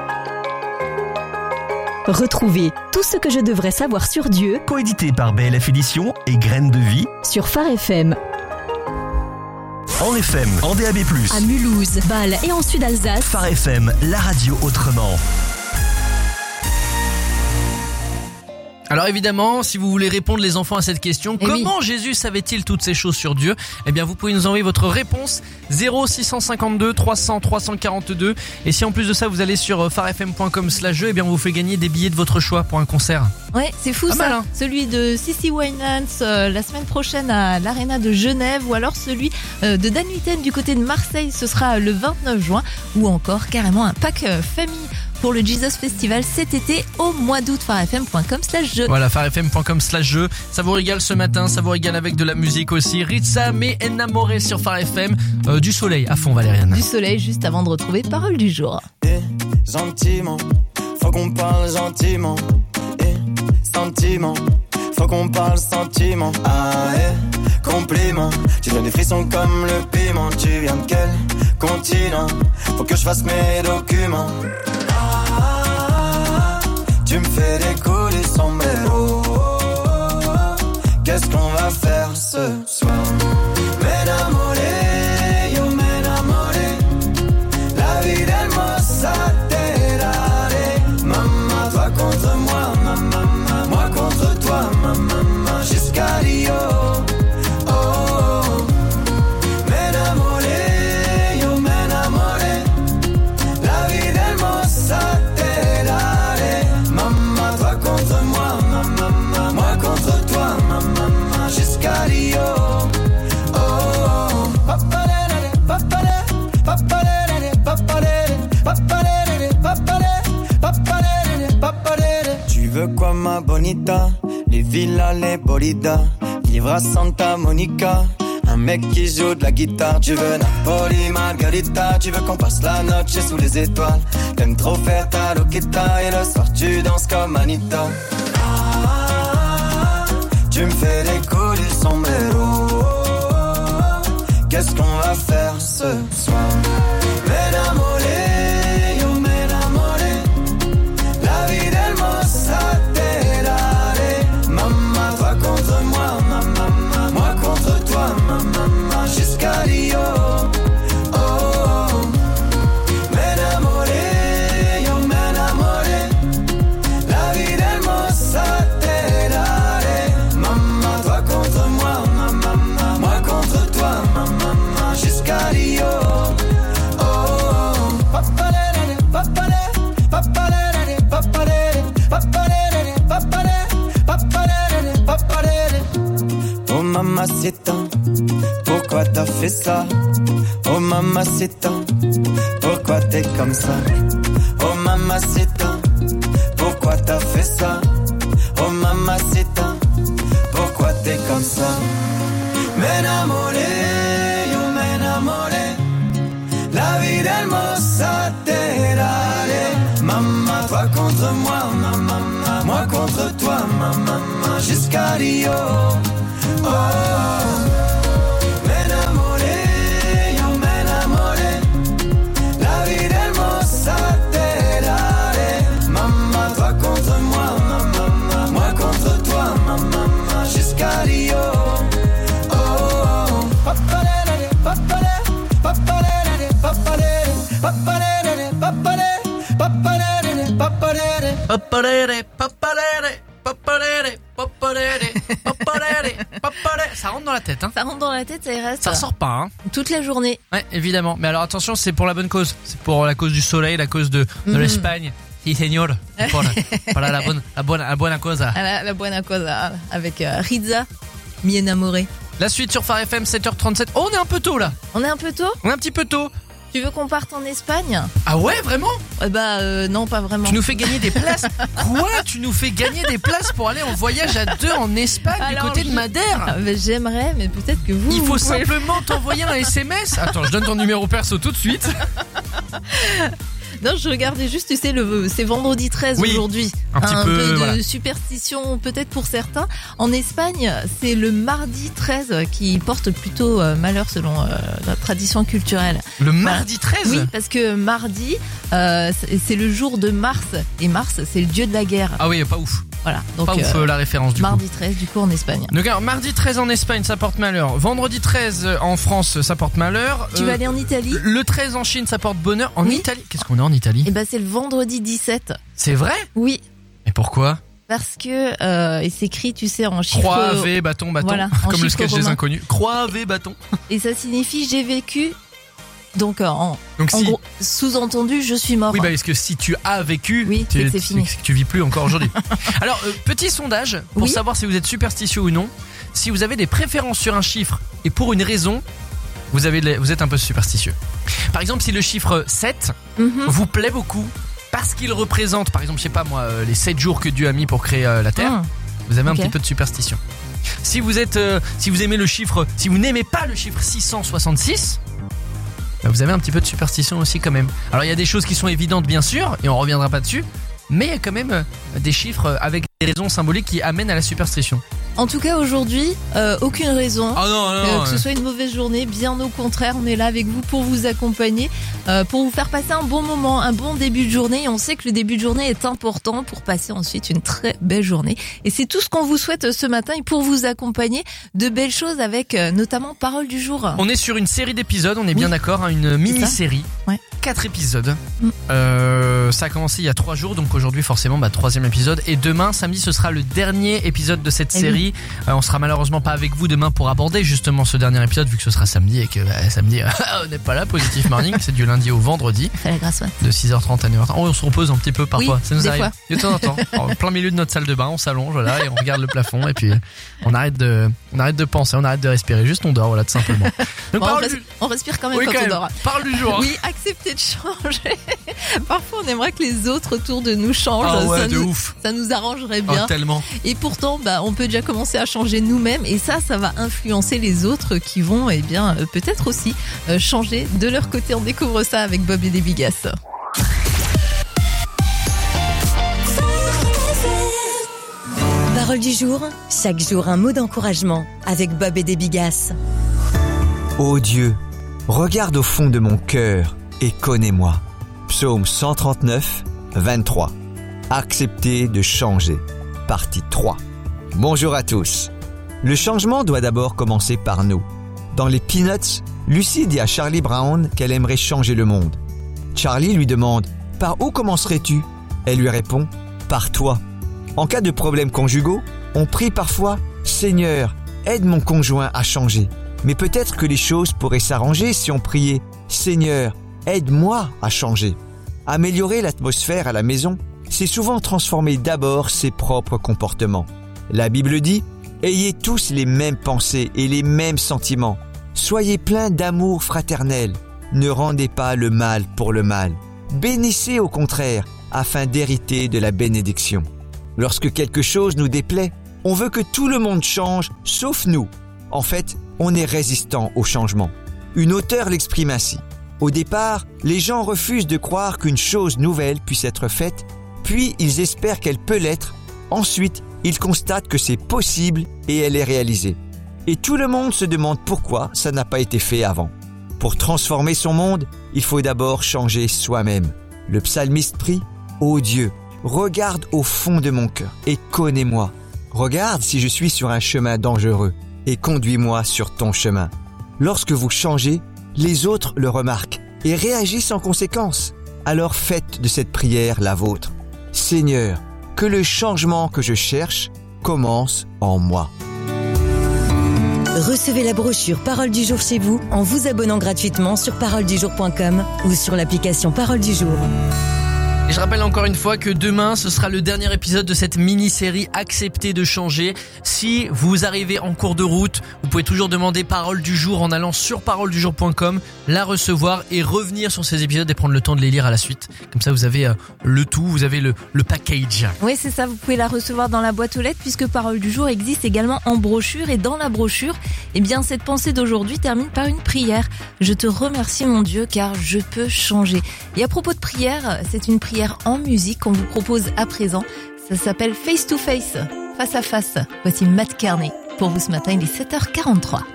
Retrouvez Tout ce que je devrais savoir sur Dieu, Coédité par B L F Éditions et Graines de Vie. sur Phare F M. En F M, en D A B plus. À Mulhouse, Bâle et en Sud-Alsace. Phare F M, la radio autrement. Alors évidemment, si vous voulez répondre les enfants à cette question, Eh comment Jésus savait-il toutes ces choses sur Dieu? Eh bien vous pouvez nous envoyer votre réponse zéro six cent cinquante-deux trois cents trois cent quarante-deux. Et si en plus de ça vous allez sur pharefm point com slash jeu, eh bien on vous fait gagner des billets de votre choix pour un concert. Ouais, c'est fou Pas ça. mal, hein. Celui de Sissy Winans euh, la semaine prochaine à l'Arena de Genève, ou alors celui euh, de Dan Huiten du côté de Marseille, ce sera le vingt-neuf juin, ou encore carrément un pack euh, famille pour le Jesus Festival cet été au mois d'août. pharefm point com slash jeu. Voilà, pharefm point com slash jeu. Ça vous régale ce matin, ça vous régale avec de la musique aussi. Ritza mais enamoré sur Phare F M. Euh, du soleil à fond, Valériane. Du soleil juste avant de retrouver Parole du jour. Gentiment, faut qu'on parle gentiment. Et sentiment, faut qu'on parle sentiment. Ah, et compliment, tu donnes des frissons comme le piment. Tu viens de quel continent? Faut que je fasse mes documents. Ah, tu me fais décoller sombrero. Qu'est-ce qu'on va faire ce soir? M'enamoré, yo m'enamoré. La vie d'hermosa te daré. Maman, toi contre moi, maman, moi contre toi, maman, jusqu'à Rio. Oh, oh. M'enamoré, yo m'enamoré. La vie d'hermosa te daré. Maman, toi contre moi, maman, moi contre toi, maman, jusqu'à Rio. Oh, oh. Papalele, papalele, papalele, papalele, papalele, papalele, papalele, papalele. Tu veux quoi ma bonita? Les villas, les bolidas, vivre à Santa Monica. Un mec qui joue de la guitare. Tu veux Napoli, Margarita. Tu veux qu'on passe la noche sous les étoiles. T'aimes trop faire ta loquita. Et le soir tu danses comme Anita. Ah, tu me fais décoller le sombrero. Qu'est-ce qu'on va faire ce soir? M'enamoré, yo m'enamoré. La vie d'hermosa te daré. Maman, toi contre moi, maman, moi contre toi, maman, jusqu'à Rio. Oh, oh. M'enamoré, yo m'enamoré. La vie d'hermosa te daré. Maman, toi contre moi, maman, moi contre toi, maman, jusqu'à Rio. Oh, oh. Papalele, papalele, papalele, papalele, papalele, papalele, papalele, papalele. Oh mamacita, pourquoi t'as fait ça? Oh mamacita, pourquoi t'es comme ça? Oh mamacita, pourquoi t'as fait ça? Oh mamacita, pourquoi t'es comme ça? M'enamoré, yo m'enamoré. moi, ma, ma, ma, moi contre toi, ma, ma, ma, jusqu'à Rio. Oh, m'enamoré, yo m'enamoré, la vie hermosa te daré. Maman, toi contre moi, ma, ma, ma, moi contre toi, ma, ma, ma, jusqu'à Rio. Oh, oh, papalere, papalere, papalere, papalere, papalere, papalere, papalere, papalere, Paparere, paparere, paparere, paparere, paparere, paparere. Ça rentre dans la tête, hein. Ça rentre dans la tête, ça y reste. Ça sort pas, hein. Toute la journée. Ouais, évidemment. Mais alors attention, c'est pour la bonne cause. C'est pour la cause du soleil, la cause de, de Mhm. l'Espagne. Si, señor. Voilà, voilà la bonne, la bonne, la bonne cosa. À la, la buena cosa avec euh, Riza, mi enamoré. La suite sur Phare F M, sept heures trente-sept. Oh, on est un peu tôt là. On est un peu tôt. On est un petit peu tôt. Tu veux qu'on parte en Espagne? Ah ouais, vraiment? Eh bah euh, non, pas vraiment. Tu nous fais gagner des places. Quoi? Tu nous fais gagner des places pour aller en voyage à deux en Espagne, du Alors, côté de je- Madère? Ah, bah, j'aimerais, mais peut-être que vous. Il vous faut pouvez- simplement t'envoyer un S M S. Attends, je donne ton numéro perso tout de suite. Non, je regardais juste, tu sais, le, c'est vendredi treize Oui, aujourd'hui. un petit peu, de voilà. superstition peut-être pour certains. En Espagne, c'est le mardi treize qui porte plutôt euh, malheur selon euh, la tradition culturelle. Le mardi treize? Oui, parce que mardi, euh, c'est c'est le jour de Mars. Et Mars, c'est le dieu de la guerre. Ah oui, pas ouf. Voilà. Donc, Pas ouf euh, euh, la référence du mardi coup. treize, du coup, en Espagne. Donc alors, mardi treize en Espagne, ça porte malheur. Vendredi treize en France, ça porte malheur. Tu Euh, vas aller en Italie? Le treize en Chine, ça porte bonheur. En Oui. Italie, qu'est-ce qu'on a en Italie? Et ben, c'est le vendredi dix-sept. C'est vrai? Oui. Et pourquoi? Parce que euh, il s'écrit, tu sais, en chiffres. Croix, V, bâton, bâton. Voilà, en Comme le chiffres sketch des romains. inconnus. Croix, V, bâton. Et ça signifie j'ai vécu. Donc euh, en, Donc en si- gros, sous-entendu, je suis mort. Oui, bah, parce que si tu as vécu, Oui, tu, c'est que c'est fini. c'est que tu vis plus encore aujourd'hui. Alors, euh, petit sondage pour Oui. savoir si vous êtes superstitieux ou non. Si vous avez des préférences sur un chiffre et pour une raison, vous, avez, les- vous êtes un peu superstitieux. Par exemple, si le chiffre sept Mhm. vous plaît beaucoup, parce qu'il représente, par exemple, je sais pas moi, euh, les sept jours que Dieu a mis pour créer euh, la Terre, Ah. vous avez Ok. un petit peu de superstition. Si vous êtes, euh, si vous aimez le chiffre, si vous n'aimez pas le chiffre six cent soixante-six, bah, vous avez un petit peu de superstition aussi quand même. Alors il y a des choses qui sont évidentes bien sûr, et on reviendra pas dessus, mais il y a quand même euh, des chiffres avec des raisons symboliques qui amènent à la superstition. En tout cas, aujourd'hui, euh, aucune raison Ah non, non, euh, non, que ce ouais. soit une mauvaise journée. Bien au contraire, on est là avec vous pour vous accompagner, euh, pour vous faire passer un bon moment, un bon début de journée. Et on sait que le début de journée est important pour passer ensuite une très belle journée. Et c'est tout ce qu'on vous souhaite ce matin et pour vous accompagner de belles choses avec euh, notamment Parole du jour. On est sur une série d'épisodes, on est bien d'accord, hein, une mini-série. Ouais. Quatre épisodes. Mm. Euh, ça a commencé il y a trois jours, donc aujourd'hui forcément bah, troisième épisode. Et demain, samedi, ce sera le dernier épisode de cette Eh série. Euh, on sera malheureusement pas avec vous demain pour aborder justement ce dernier épisode, vu que ce sera samedi et que bah, samedi, on n'est pas là. Positive Morning, c'est du lundi au vendredi. C'est la grâce, ouais. De six heures trente à neuf heures trente. Oh, on se repose un petit peu parfois. Oui, ça nous des arrive. fois. De temps en temps. En plein milieu de notre salle de bain, on s'allonge voilà, et on regarde le plafond et puis on arrête de, on arrête de penser, on arrête de respirer. Juste on dort, voilà, tout simplement. Donc, Bon, on, parole res- du- on respire quand même Oui, quand quand on même. dort. Parle du jour. Oui, accepter de changer. Parfois, on aimerait que les autres autour de nous changent. Ah ouais, ça, de nous, ouf. ça nous arrangerait Oh, bien. tellement. Et pourtant, bah, on peut déjà commencer à changer nous-mêmes. Et ça, ça va influencer les autres qui vont, eh bien, euh, peut-être aussi euh, changer de leur côté. On découvre ça avec Bob et les Bigas. Parole du jour, chaque jour un mot d'encouragement avec Bob et des Bigas. Ô Dieu, regarde au fond de mon cœur et connais-moi. Psaume cent trente-neuf, vingt-trois. Accepter de changer. Partie trois. Bonjour à tous. Le changement doit d'abord commencer par nous. Dans les Peanuts, Lucy dit à Charlie Brown qu'elle aimerait changer le monde. Charlie lui demande « Par où commencerais-tu » Elle lui répond « Par toi ». En cas de problèmes conjugaux, on prie parfois « Seigneur, aide mon conjoint à changer ». Mais peut-être que les choses pourraient s'arranger si on priait « Seigneur, aide-moi à changer ». Améliorer l'atmosphère à la maison, c'est souvent transformer d'abord ses propres comportements. La Bible dit « Ayez tous les mêmes pensées et les mêmes sentiments. Soyez pleins d'amour fraternel. Ne rendez pas le mal pour le mal. Bénissez au contraire, afin d'hériter de la bénédiction. » Lorsque quelque chose nous déplaît, on veut que tout le monde change, sauf nous. En fait, on est résistant au changement. Une auteure l'exprime ainsi. Au départ, les gens refusent de croire qu'une chose nouvelle puisse être faite Puis ils espèrent qu'elle peut l'être. Ensuite, ils constatent que c'est possible et elle est réalisée. Et tout le monde se demande pourquoi ça n'a pas été fait avant. Pour transformer son monde, il faut d'abord changer soi-même. Le psalmiste prie « Ô Dieu, regarde au fond de mon cœur et connais-moi. Regarde si je suis sur un chemin dangereux et conduis-moi sur ton chemin. » Lorsque vous changez, les autres le remarquent et réagissent en conséquence. Alors faites de cette prière la vôtre. Seigneur, que le changement que je cherche commence en moi. Recevez la brochure Parole du jour chez vous en vous abonnant gratuitement sur parole du jour point com ou sur l'application Parole du jour. Et je rappelle encore une fois que demain, ce sera le dernier épisode de cette mini-série Acceptez de changer. Si vous arrivez en cours de route, vous pouvez toujours demander Parole du jour en allant sur parole du jour point com, la recevoir et revenir sur ces épisodes et prendre le temps de les lire à la suite. Comme ça, vous avez euh, le tout, vous avez le, le package. Oui, c'est ça, vous pouvez la recevoir dans la boîte aux lettres puisque Parole du jour existe également en brochure. Et dans la brochure, eh bien, cette pensée d'aujourd'hui termine par une prière. Je te remercie mon Dieu car je peux changer. Et à propos de prière, c'est une prière en musique qu'on vous propose à présent. Ça s'appelle Face to Face, face à face. Voici Matt Kearney. Pour vous ce matin, il est sept heures quarante-trois.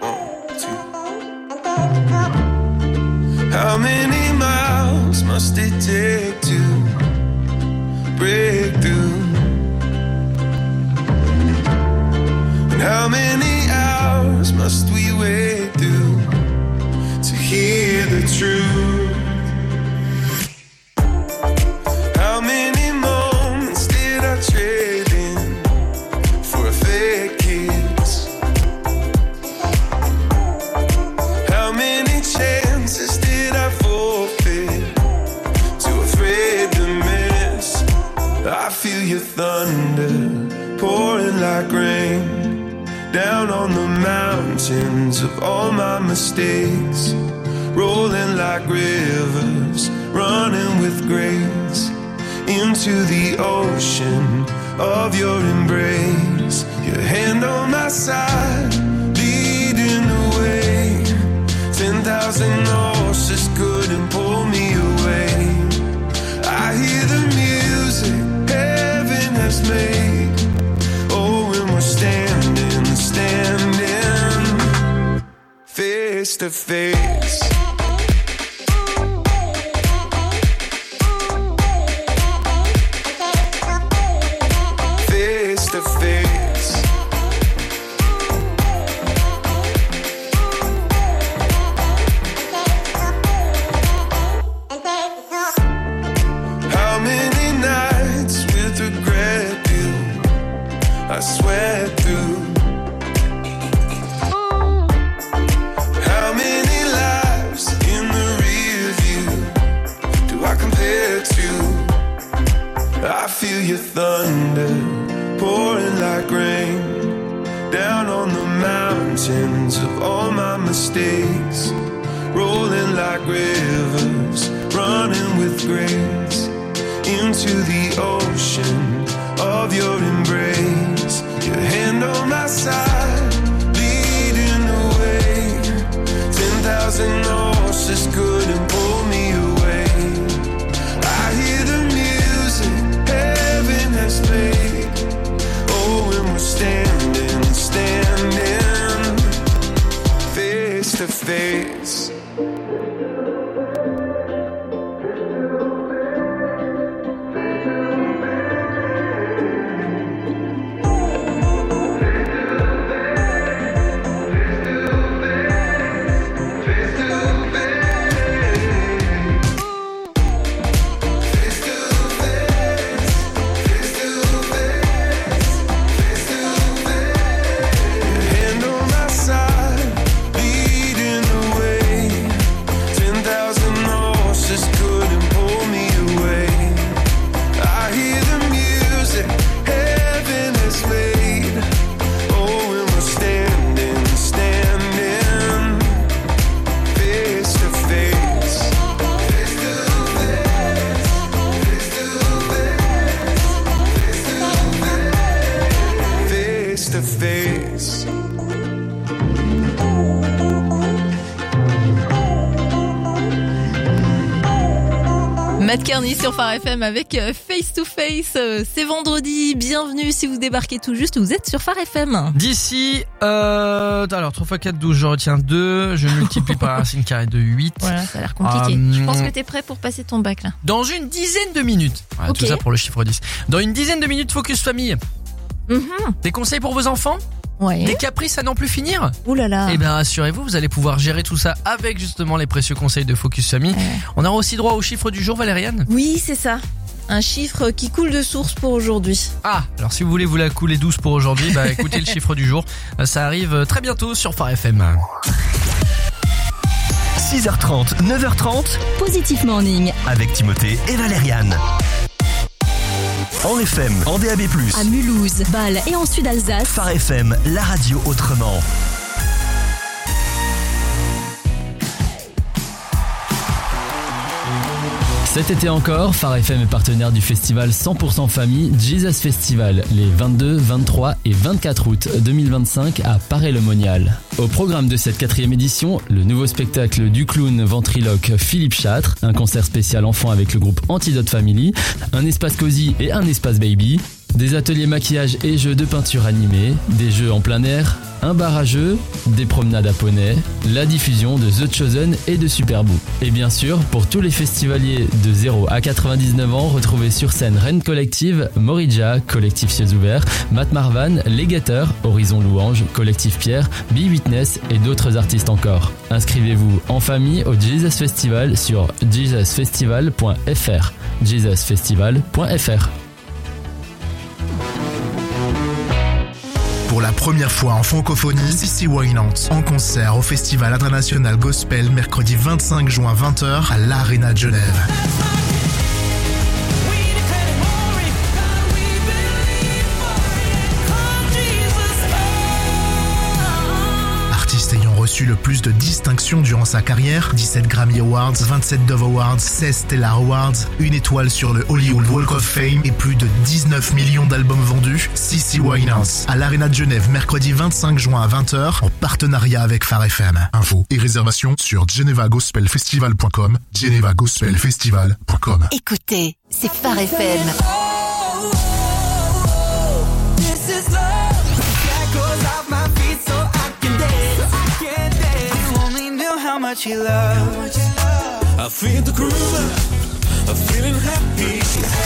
How many miles must it take to break through? And how many hours must we wait through to hear the truth? How many moments did I trade in for a fake kiss? How many chances did I forfeit? Too afraid to miss. I feel your thunder pouring like rain down on the mountains of all my mistakes, rolling like rivers, running with grace into the ocean of your embrace. Your hand on my side, leading the way. Ten thousand horses couldn't pull me away. I hear the music heaven has made. Oh, and we're standing, standing face to face. To face. How many nights with regret do I sweat through? How many lives in the rear view do I compare to? I feel your thunder pouring like rain down on the mountains of all my mistakes, rolling like rivers, running with grace into the ocean of your embrace. Your hand on my side, leading the way. Ten thousand horses couldn't pull me away. I hear the music heaven has played. Oh, and we're standing, standing face to face. Matt Kearney sur Phare F M avec Face to Face. C'est vendredi, bienvenue si vous débarquez tout juste, vous êtes sur Phare F M. D'ici, euh, alors trois fois quatre, douze, je retiens deux, je multiplie par la racine carrée de huit. Voilà, ça a l'air compliqué. Euh, je pense que t'es prêt pour passer ton bac là. Dans une dizaine de minutes, voilà, okay. Tout ça pour le chiffre dix. Dans une dizaine de minutes, Focus Famille. Mm-hmm. Des conseils pour vos enfants ? Ouais. Des caprices à n'en plus finir ? Ouh là là. Eh bien, rassurez-vous, vous allez pouvoir gérer tout ça avec justement les précieux conseils de Focus Family. Ouais. On aura aussi droit au chiffre du jour, Valériane ? Oui, c'est ça. Un chiffre qui coule de source pour aujourd'hui. Ah, alors si vous voulez vous la couler douce pour aujourd'hui, bah écoutez le chiffre du jour. Ça arrive très bientôt sur Phare F M. six heures trente, neuf heures trente. Positif Morning. Avec Timothée et Valériane. En F M, en D A B plus. À Mulhouse, Bâle et en Sud-Alsace. Phare F M, la radio autrement. Cet été encore, Phare F M est partenaire du festival cent pour cent famille Jesus Festival les vingt-deux, vingt-trois et vingt-quatre août deux mille vingt-cinq à Paray-le-Monial. Au programme de cette quatrième édition, le nouveau spectacle du clown ventriloque Philippe Châtre, un concert spécial enfant avec le groupe Antidote Family, un espace cosy et un espace baby, des ateliers maquillage et jeux de peinture animés, des jeux en plein air, un bar à jeux, des promenades à poney, la diffusion de The Chosen et de Superboo. Et bien sûr, pour tous les festivaliers de zéro à quatre-vingt-dix-neuf ans, retrouvez sur scène Rennes Collective, Morija, Collectif Cieux Ouverts, Matt Marvan, Les Guetteurs, Horizon Louange, Collectif Pierre, Be Witness et d'autres artistes encore. Inscrivez-vous en famille au Jesus Festival sur jesus festival point f r. jesus festival point f r. Pour la première fois en francophonie, Sissi Wynant en concert au Festival International Gospel mercredi vingt-cinq juin vingt heures à l'Arena de Genève. Artiste ayant reçu le plus de distinctions durant sa carrière, dix-sept Grammy Awards, vingt-sept Dove Awards, seize Stellar Awards, une étoile sur le Hollywood Walk of Fame et plus de dix-neuf millions d'albums vendus, Sissi Wynant à l'Arena de Genève mercredi vingt-cinq juin à vingt heures en partenariat avec Phare F M. Infos et réservations sur geneva gospel festival point com, geneva gospel festival point com. Écoutez, c'est Phare F M. Much you love. I feel the groove, I'm feeling happy.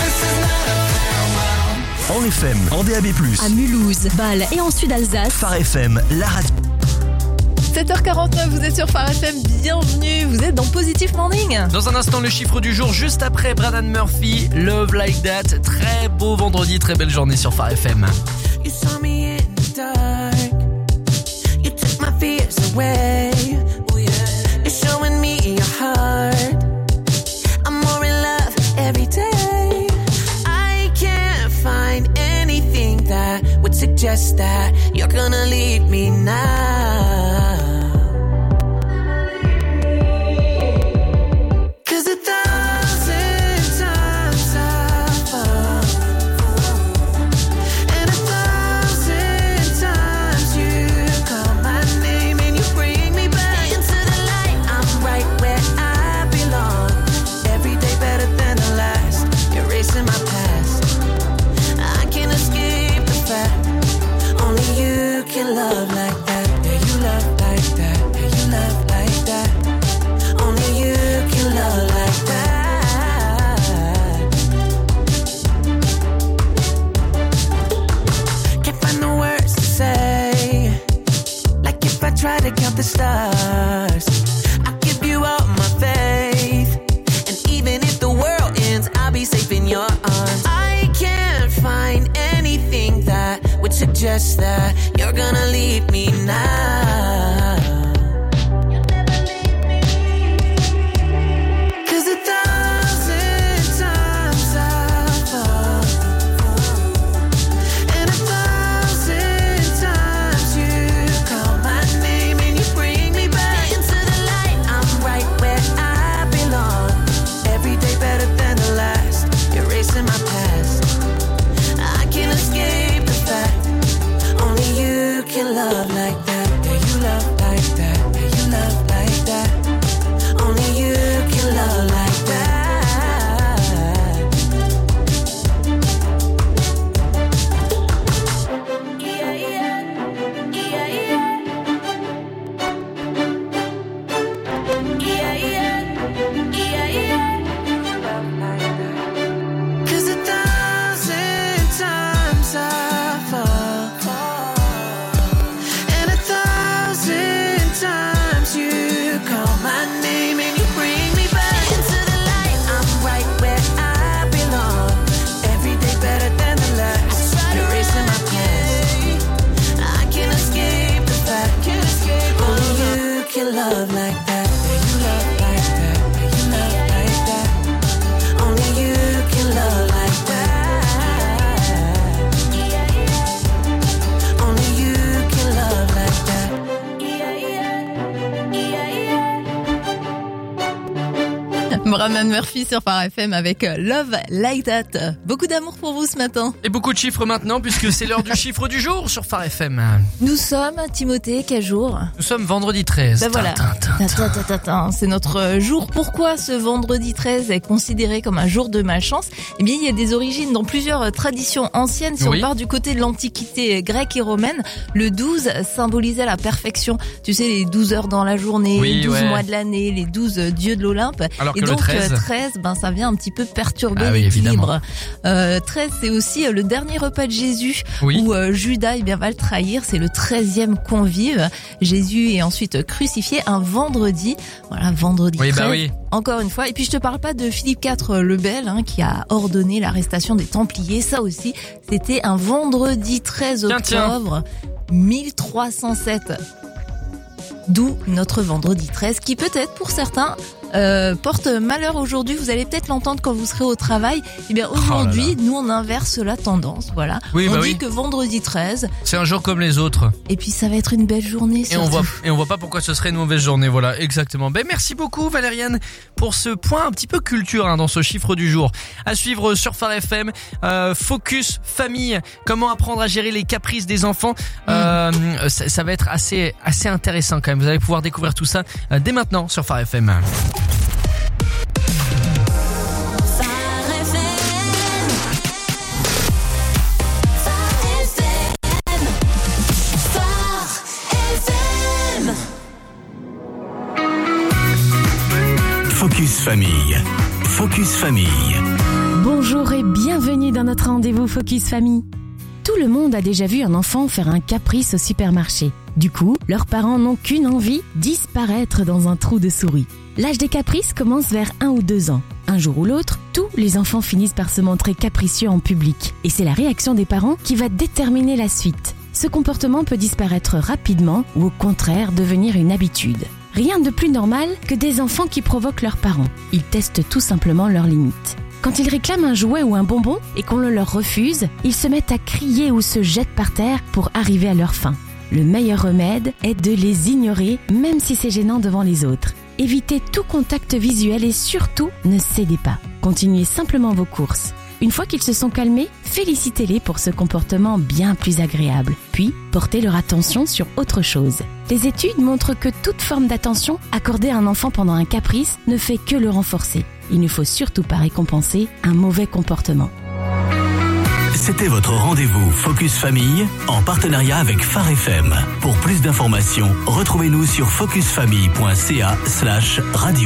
En F M, en D A B plus. À Mulhouse, Bâle et en Sud-Alsace. Phare F M, la radio. sept heures quarante-neuf, vous êtes sur Phare F M, bienvenue, vous êtes dans Positif Morning. Dans un instant, le chiffre du jour, juste après Braden Murphy, Love Like That. Très beau vendredi, très belle journée sur Phare F M. You saw me in the dark, you took my fears away. You're showing me your heart. I'm more in love every day. I can't find anything that would suggest that you're gonna leave me now. Cause a thousand times I've fallen, and a thousand times you call my name and you bring me back into the light. I'm right where I belong. Every day better than the last. Erasing my past. I can't escape the fact. Only you can love like that. Yeah, you love like that. Yeah, you love like that. Only you can love like that. Can't find the words to say. Like if I try to count the stars, I'll give you all my faith. And even if the world ends, I'll be safe in your arms. I can't find anything that would suggest that you're gonna leave me now. Cause a thousand times I've fallen, and a thousand times you call my name and you bring me back into the light. I'm right where I belong. Every day better than the last. Erasing my past. I can't escape the fact. Only you can love like that. Yeah, you love like that. Yeah, you love like that. Only you can love like that. Bramman Murphy sur Phare F M avec Love Like That. Beaucoup d'amour pour vous ce matin. Et beaucoup de chiffres maintenant puisque c'est l'heure du chiffre du jour sur Phare F M. Nous sommes, Timothée, quel jour ? Nous sommes vendredi treize. Ben voilà, Tin, tin, tin, tin. Tin, tin, tin, tin. C'est notre jour. Pourquoi ce vendredi treize est considéré comme un jour de malchance ? Eh bien, il y a des origines dans plusieurs traditions anciennes. Si Oui. on part du côté de l'Antiquité grecque et romaine, le douze symbolisait la perfection. Tu sais, les douze heures dans la journée, Oui, les douze ouais. mois de l'année, les douze dieux de l'Olympe. Alors et que le donc, treize, euh, treize, ben, ça vient un petit peu perturber Ah oui, l'équilibre. Euh, treize, c'est aussi euh, le dernier repas de Jésus Oui. où euh, Judas eh bien, va le trahir. C'est le treizième convive. Jésus est ensuite crucifié un vendredi. Voilà, vendredi Oui, treize. bah oui. Encore une fois. Et puis, je te parle pas de Philippe quatre le Bel, hein, qui a ordonné l'arrestation des Templiers. Ça aussi, c'était un vendredi treize Tiens, tiens. octobre mille trois cent sept. D'où notre vendredi treize, qui peut-être pour certains euh, porte malheur aujourd'hui. Vous allez peut-être l'entendre quand vous serez au travail. Eh bien aujourd'hui, Oh là là. nous on inverse la tendance. Voilà. Oui, on bah dit oui. que vendredi treize, C'est un jour comme les autres. et puis ça va être une belle journée. Et Surtout. on voit et on voit pas pourquoi ce serait une mauvaise journée, voilà, exactement. Ben merci beaucoup Valériane pour ce point un petit peu culture hein, dans ce chiffre du jour. À suivre sur Phare F M, euh, focus famille, comment apprendre à gérer les caprices des enfants. Euh, ça, ça va être assez assez intéressant quand même. Vous allez pouvoir découvrir tout ça euh, dès maintenant sur Phare F M. Focus Famille. Focus Famille. Bonjour et bienvenue dans notre rendez-vous Focus Famille. Tout le monde a déjà vu un enfant faire un caprice au supermarché. Du coup, leurs parents n'ont qu'une envie, disparaître dans un trou de souris. L'âge des caprices commence vers un ou deux ans. Un jour ou l'autre, tous les enfants finissent par se montrer capricieux en public. Et c'est la réaction des parents qui va déterminer la suite. Ce comportement peut disparaître rapidement ou au contraire devenir une habitude. Rien de plus normal que des enfants qui provoquent leurs parents. Ils testent tout simplement leurs limites. Quand ils réclament un jouet ou un bonbon et qu'on le leur refuse, ils se mettent à crier ou se jettent par terre pour arriver à leur fin. Le meilleur remède est de les ignorer, même si c'est gênant devant les autres. Évitez tout contact visuel et surtout, ne cédez pas. Continuez simplement vos courses. Une fois qu'ils se sont calmés, félicitez-les pour ce comportement bien plus agréable. Puis, portez leur attention sur autre chose. Les études montrent que toute forme d'attention accordée à un enfant pendant un caprice ne fait que le renforcer. Il ne faut surtout pas récompenser un mauvais comportement. C'était votre rendez-vous Focus Famille en partenariat avec Phare F M. Pour plus d'informations, retrouvez-nous sur focusfamille.ca slash radio.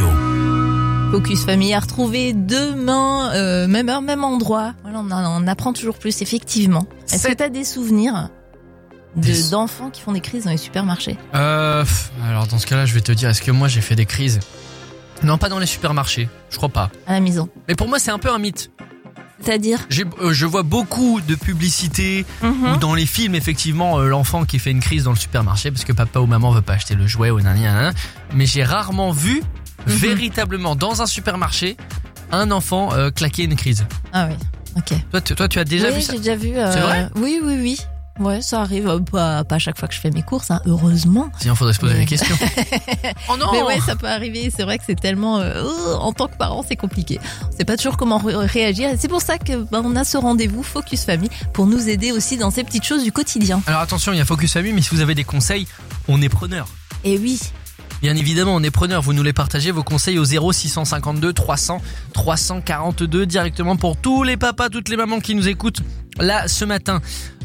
Focus Famille à retrouver demain, euh, même heure, même endroit. Voilà, on, a- on apprend toujours plus, effectivement. Est-ce C'est- que tu as des souvenirs de- Des- d'enfants qui font des crises dans les supermarchés ? Euh, pff, alors dans ce cas-là, je vais te dire, est-ce que moi j'ai fait des crises ? Non, pas dans les supermarchés, je crois pas. À la maison. Mais pour moi, c'est un peu un mythe. C'est-à-dire J'ai, euh, je vois beaucoup de publicités Mhm. ou dans les films, effectivement, euh, l'enfant qui fait une crise dans le supermarché parce que papa ou maman veut pas acheter le jouet ou nanani, nanana. Mais j'ai rarement vu Mhm. véritablement dans un supermarché un enfant euh, claquer une crise. Ah oui, ok. Toi, tu, toi, tu as déjà oui, vu ça ? j'ai déjà vu. euh, C'est vrai ? Oui, oui, oui. Ouais, ça arrive. euh, Pas, pas à chaque fois que je fais mes courses, hein, heureusement. Sinon, faudrait se poser Mais- la question. Oh non Mais ouais, ça peut arriver. C'est vrai que c'est tellement, euh, oh, en tant que parent, c'est compliqué. On sait pas toujours comment ré- réagir. Et c'est pour ça que bah, on a ce rendez-vous Focus Famille pour nous aider aussi dans ces petites choses du quotidien. Alors attention, il y a Focus Famille, mais si vous avez des conseils, on est preneur. Et oui. Bien évidemment, on est preneur. Vous nous les partagez, vos conseils au zéro six cent cinquante-deux trois cents trois cent quarante-deux directement pour tous les papas, toutes les mamans qui nous écoutent là ce matin.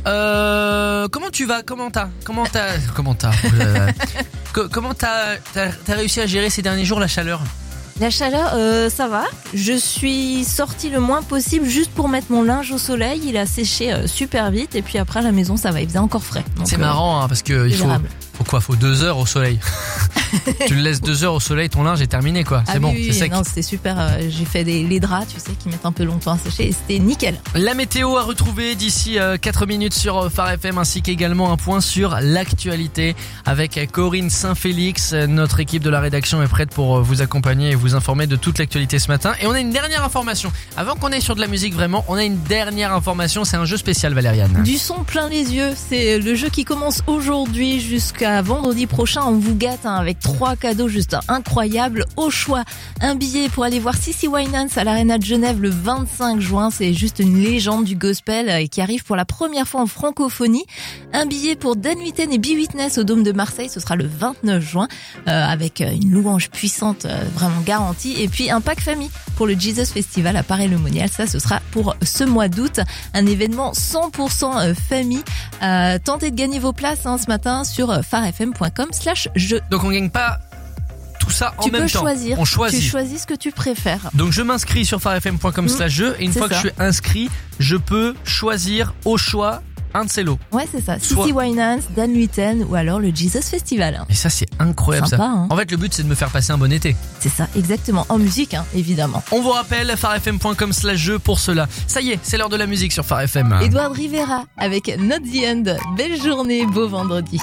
Euh, comment tu vas ? Comment t'as ? Comment t'as ? Comment t'as ? Euh, co- Comment t'as, t'as, t'as réussi à gérer ces derniers jours la chaleur ? La chaleur, euh, ça va. Je suis sortie le moins possible juste pour mettre mon linge au soleil. Il a séché euh, super vite. Et puis après, à la maison, ça va. Il faisait encore frais. Donc, C'est euh, marrant hein, parce que il faut, gérable. faut quoi ? Faut deux heures au soleil. Tu le laisses deux heures au soleil, ton linge est terminé quoi. C'est Ah bon, oui, c'est oui, sec. non, c'était super. euh, J'ai fait des, les draps, tu sais, qui mettent un peu longtemps à sécher. Et c'était nickel. La météo à retrouver d'ici euh, quatre minutes sur euh, Phare F M ainsi qu'également un point sur l'actualité avec euh, Corinne Saint-Félix. Euh, Notre équipe de la rédaction est prête pour euh, vous accompagner et vous informer de toute l'actualité ce matin. Et on a une dernière information. Avant qu'on aille sur de la musique vraiment, on a une dernière information. C'est un jeu spécial Valériane. Du son plein les yeux. C'est le jeu qui commence aujourd'hui jusqu'à jusqu'à vendredi prochain. On vous gâte hein, avec trois cadeaux juste incroyables. Au choix, un billet pour aller voir Cissy Winans à l'Arena de Genève le vingt-cinq juin. C'est juste une légende du gospel et qui arrive pour la première fois en francophonie. Un billet pour Dan Huiten et Be Witness au Dôme de Marseille. Ce sera le vingt-neuf juin euh, avec une louange puissante euh, vraiment garantie. Et puis un pack famille pour le Jesus Festival à Paray-le-Monial. Ça, ce sera pour ce mois d'août. Un événement cent pour cent famille. Euh, tentez de gagner vos places hein, ce matin sur farfm point com slash jeu. Donc on gagne pas tout ça en tu même peux temps. Choisir. On choisit. Tu choisis ce que tu préfères. Donc je m'inscris sur farfm point com slash jeu et une c'est fois ça. que je suis inscrit, je peux choisir au choix un de ces lots. Ouais, c'est ça. Soit... Cissy Winans, Dan Huiten ou alors le Jesus Festival. Et ça, c'est incroyable. Sympa, ça. Hein. En fait, le but, c'est de me faire passer un bon été. C'est ça, exactement. En musique, hein, évidemment. On vous rappelle, farfm point com slash jeu pour cela. Ça y est, c'est l'heure de la musique sur Farfm. Edouard Rivera avec Not the End. Belle journée, beau vendredi.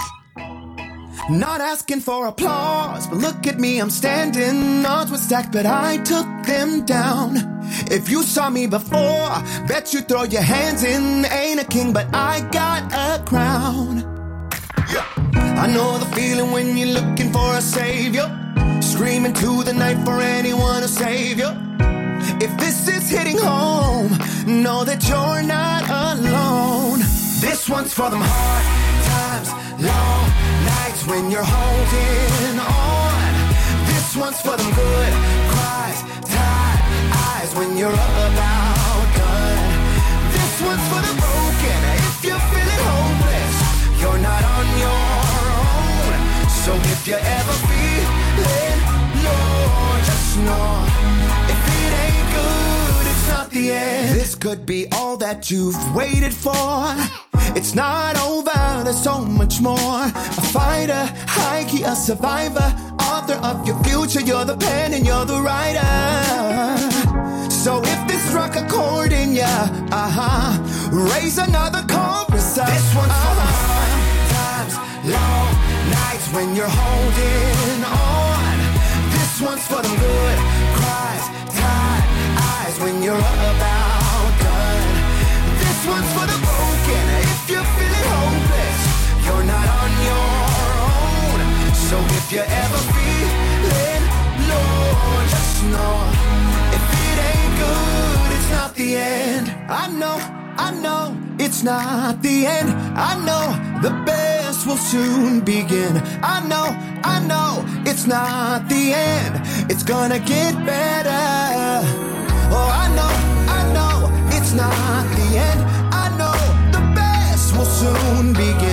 Not asking for applause, but look at me, I'm standing. Odds were stacked, but I took them down. If you saw me before, bet you throw your hands in. Ain't a king, but I got a crown. Yeah. I know the feeling when you're looking for a savior, screaming to the night for anyone to save you. If this is hitting home, know that you're not alone. This one's for them hard times, long nights when you're holding on. This one's for them good cries, tired eyes when you're up about done. This one's for the broken. If you're feeling hopeless, you're not on your own. So if you're ever feeling low, just know if it ain't good, it's not the end. This could be all that you've waited for. It's not over, there's so much more. A fighter, high key, a survivor, author of your future. You're the pen and you're the writer. So if this struck a chord in ya, uh-huh, raise another chorus up. This one's uh-huh. for the hard times, long nights when you're holding on. This one's for them good cries, tired eyes when you're about done. This one's for the broken. If you're feeling hopeless, you're not on your own. So if you're ever feeling low, just know if it ain't good, it's not the end. I know, I know, it's not the end. I know the best will soon begin. I know, I know, it's not the end. It's gonna get better. Oh, I know, I know, it's not the end. I know the best will soon begin.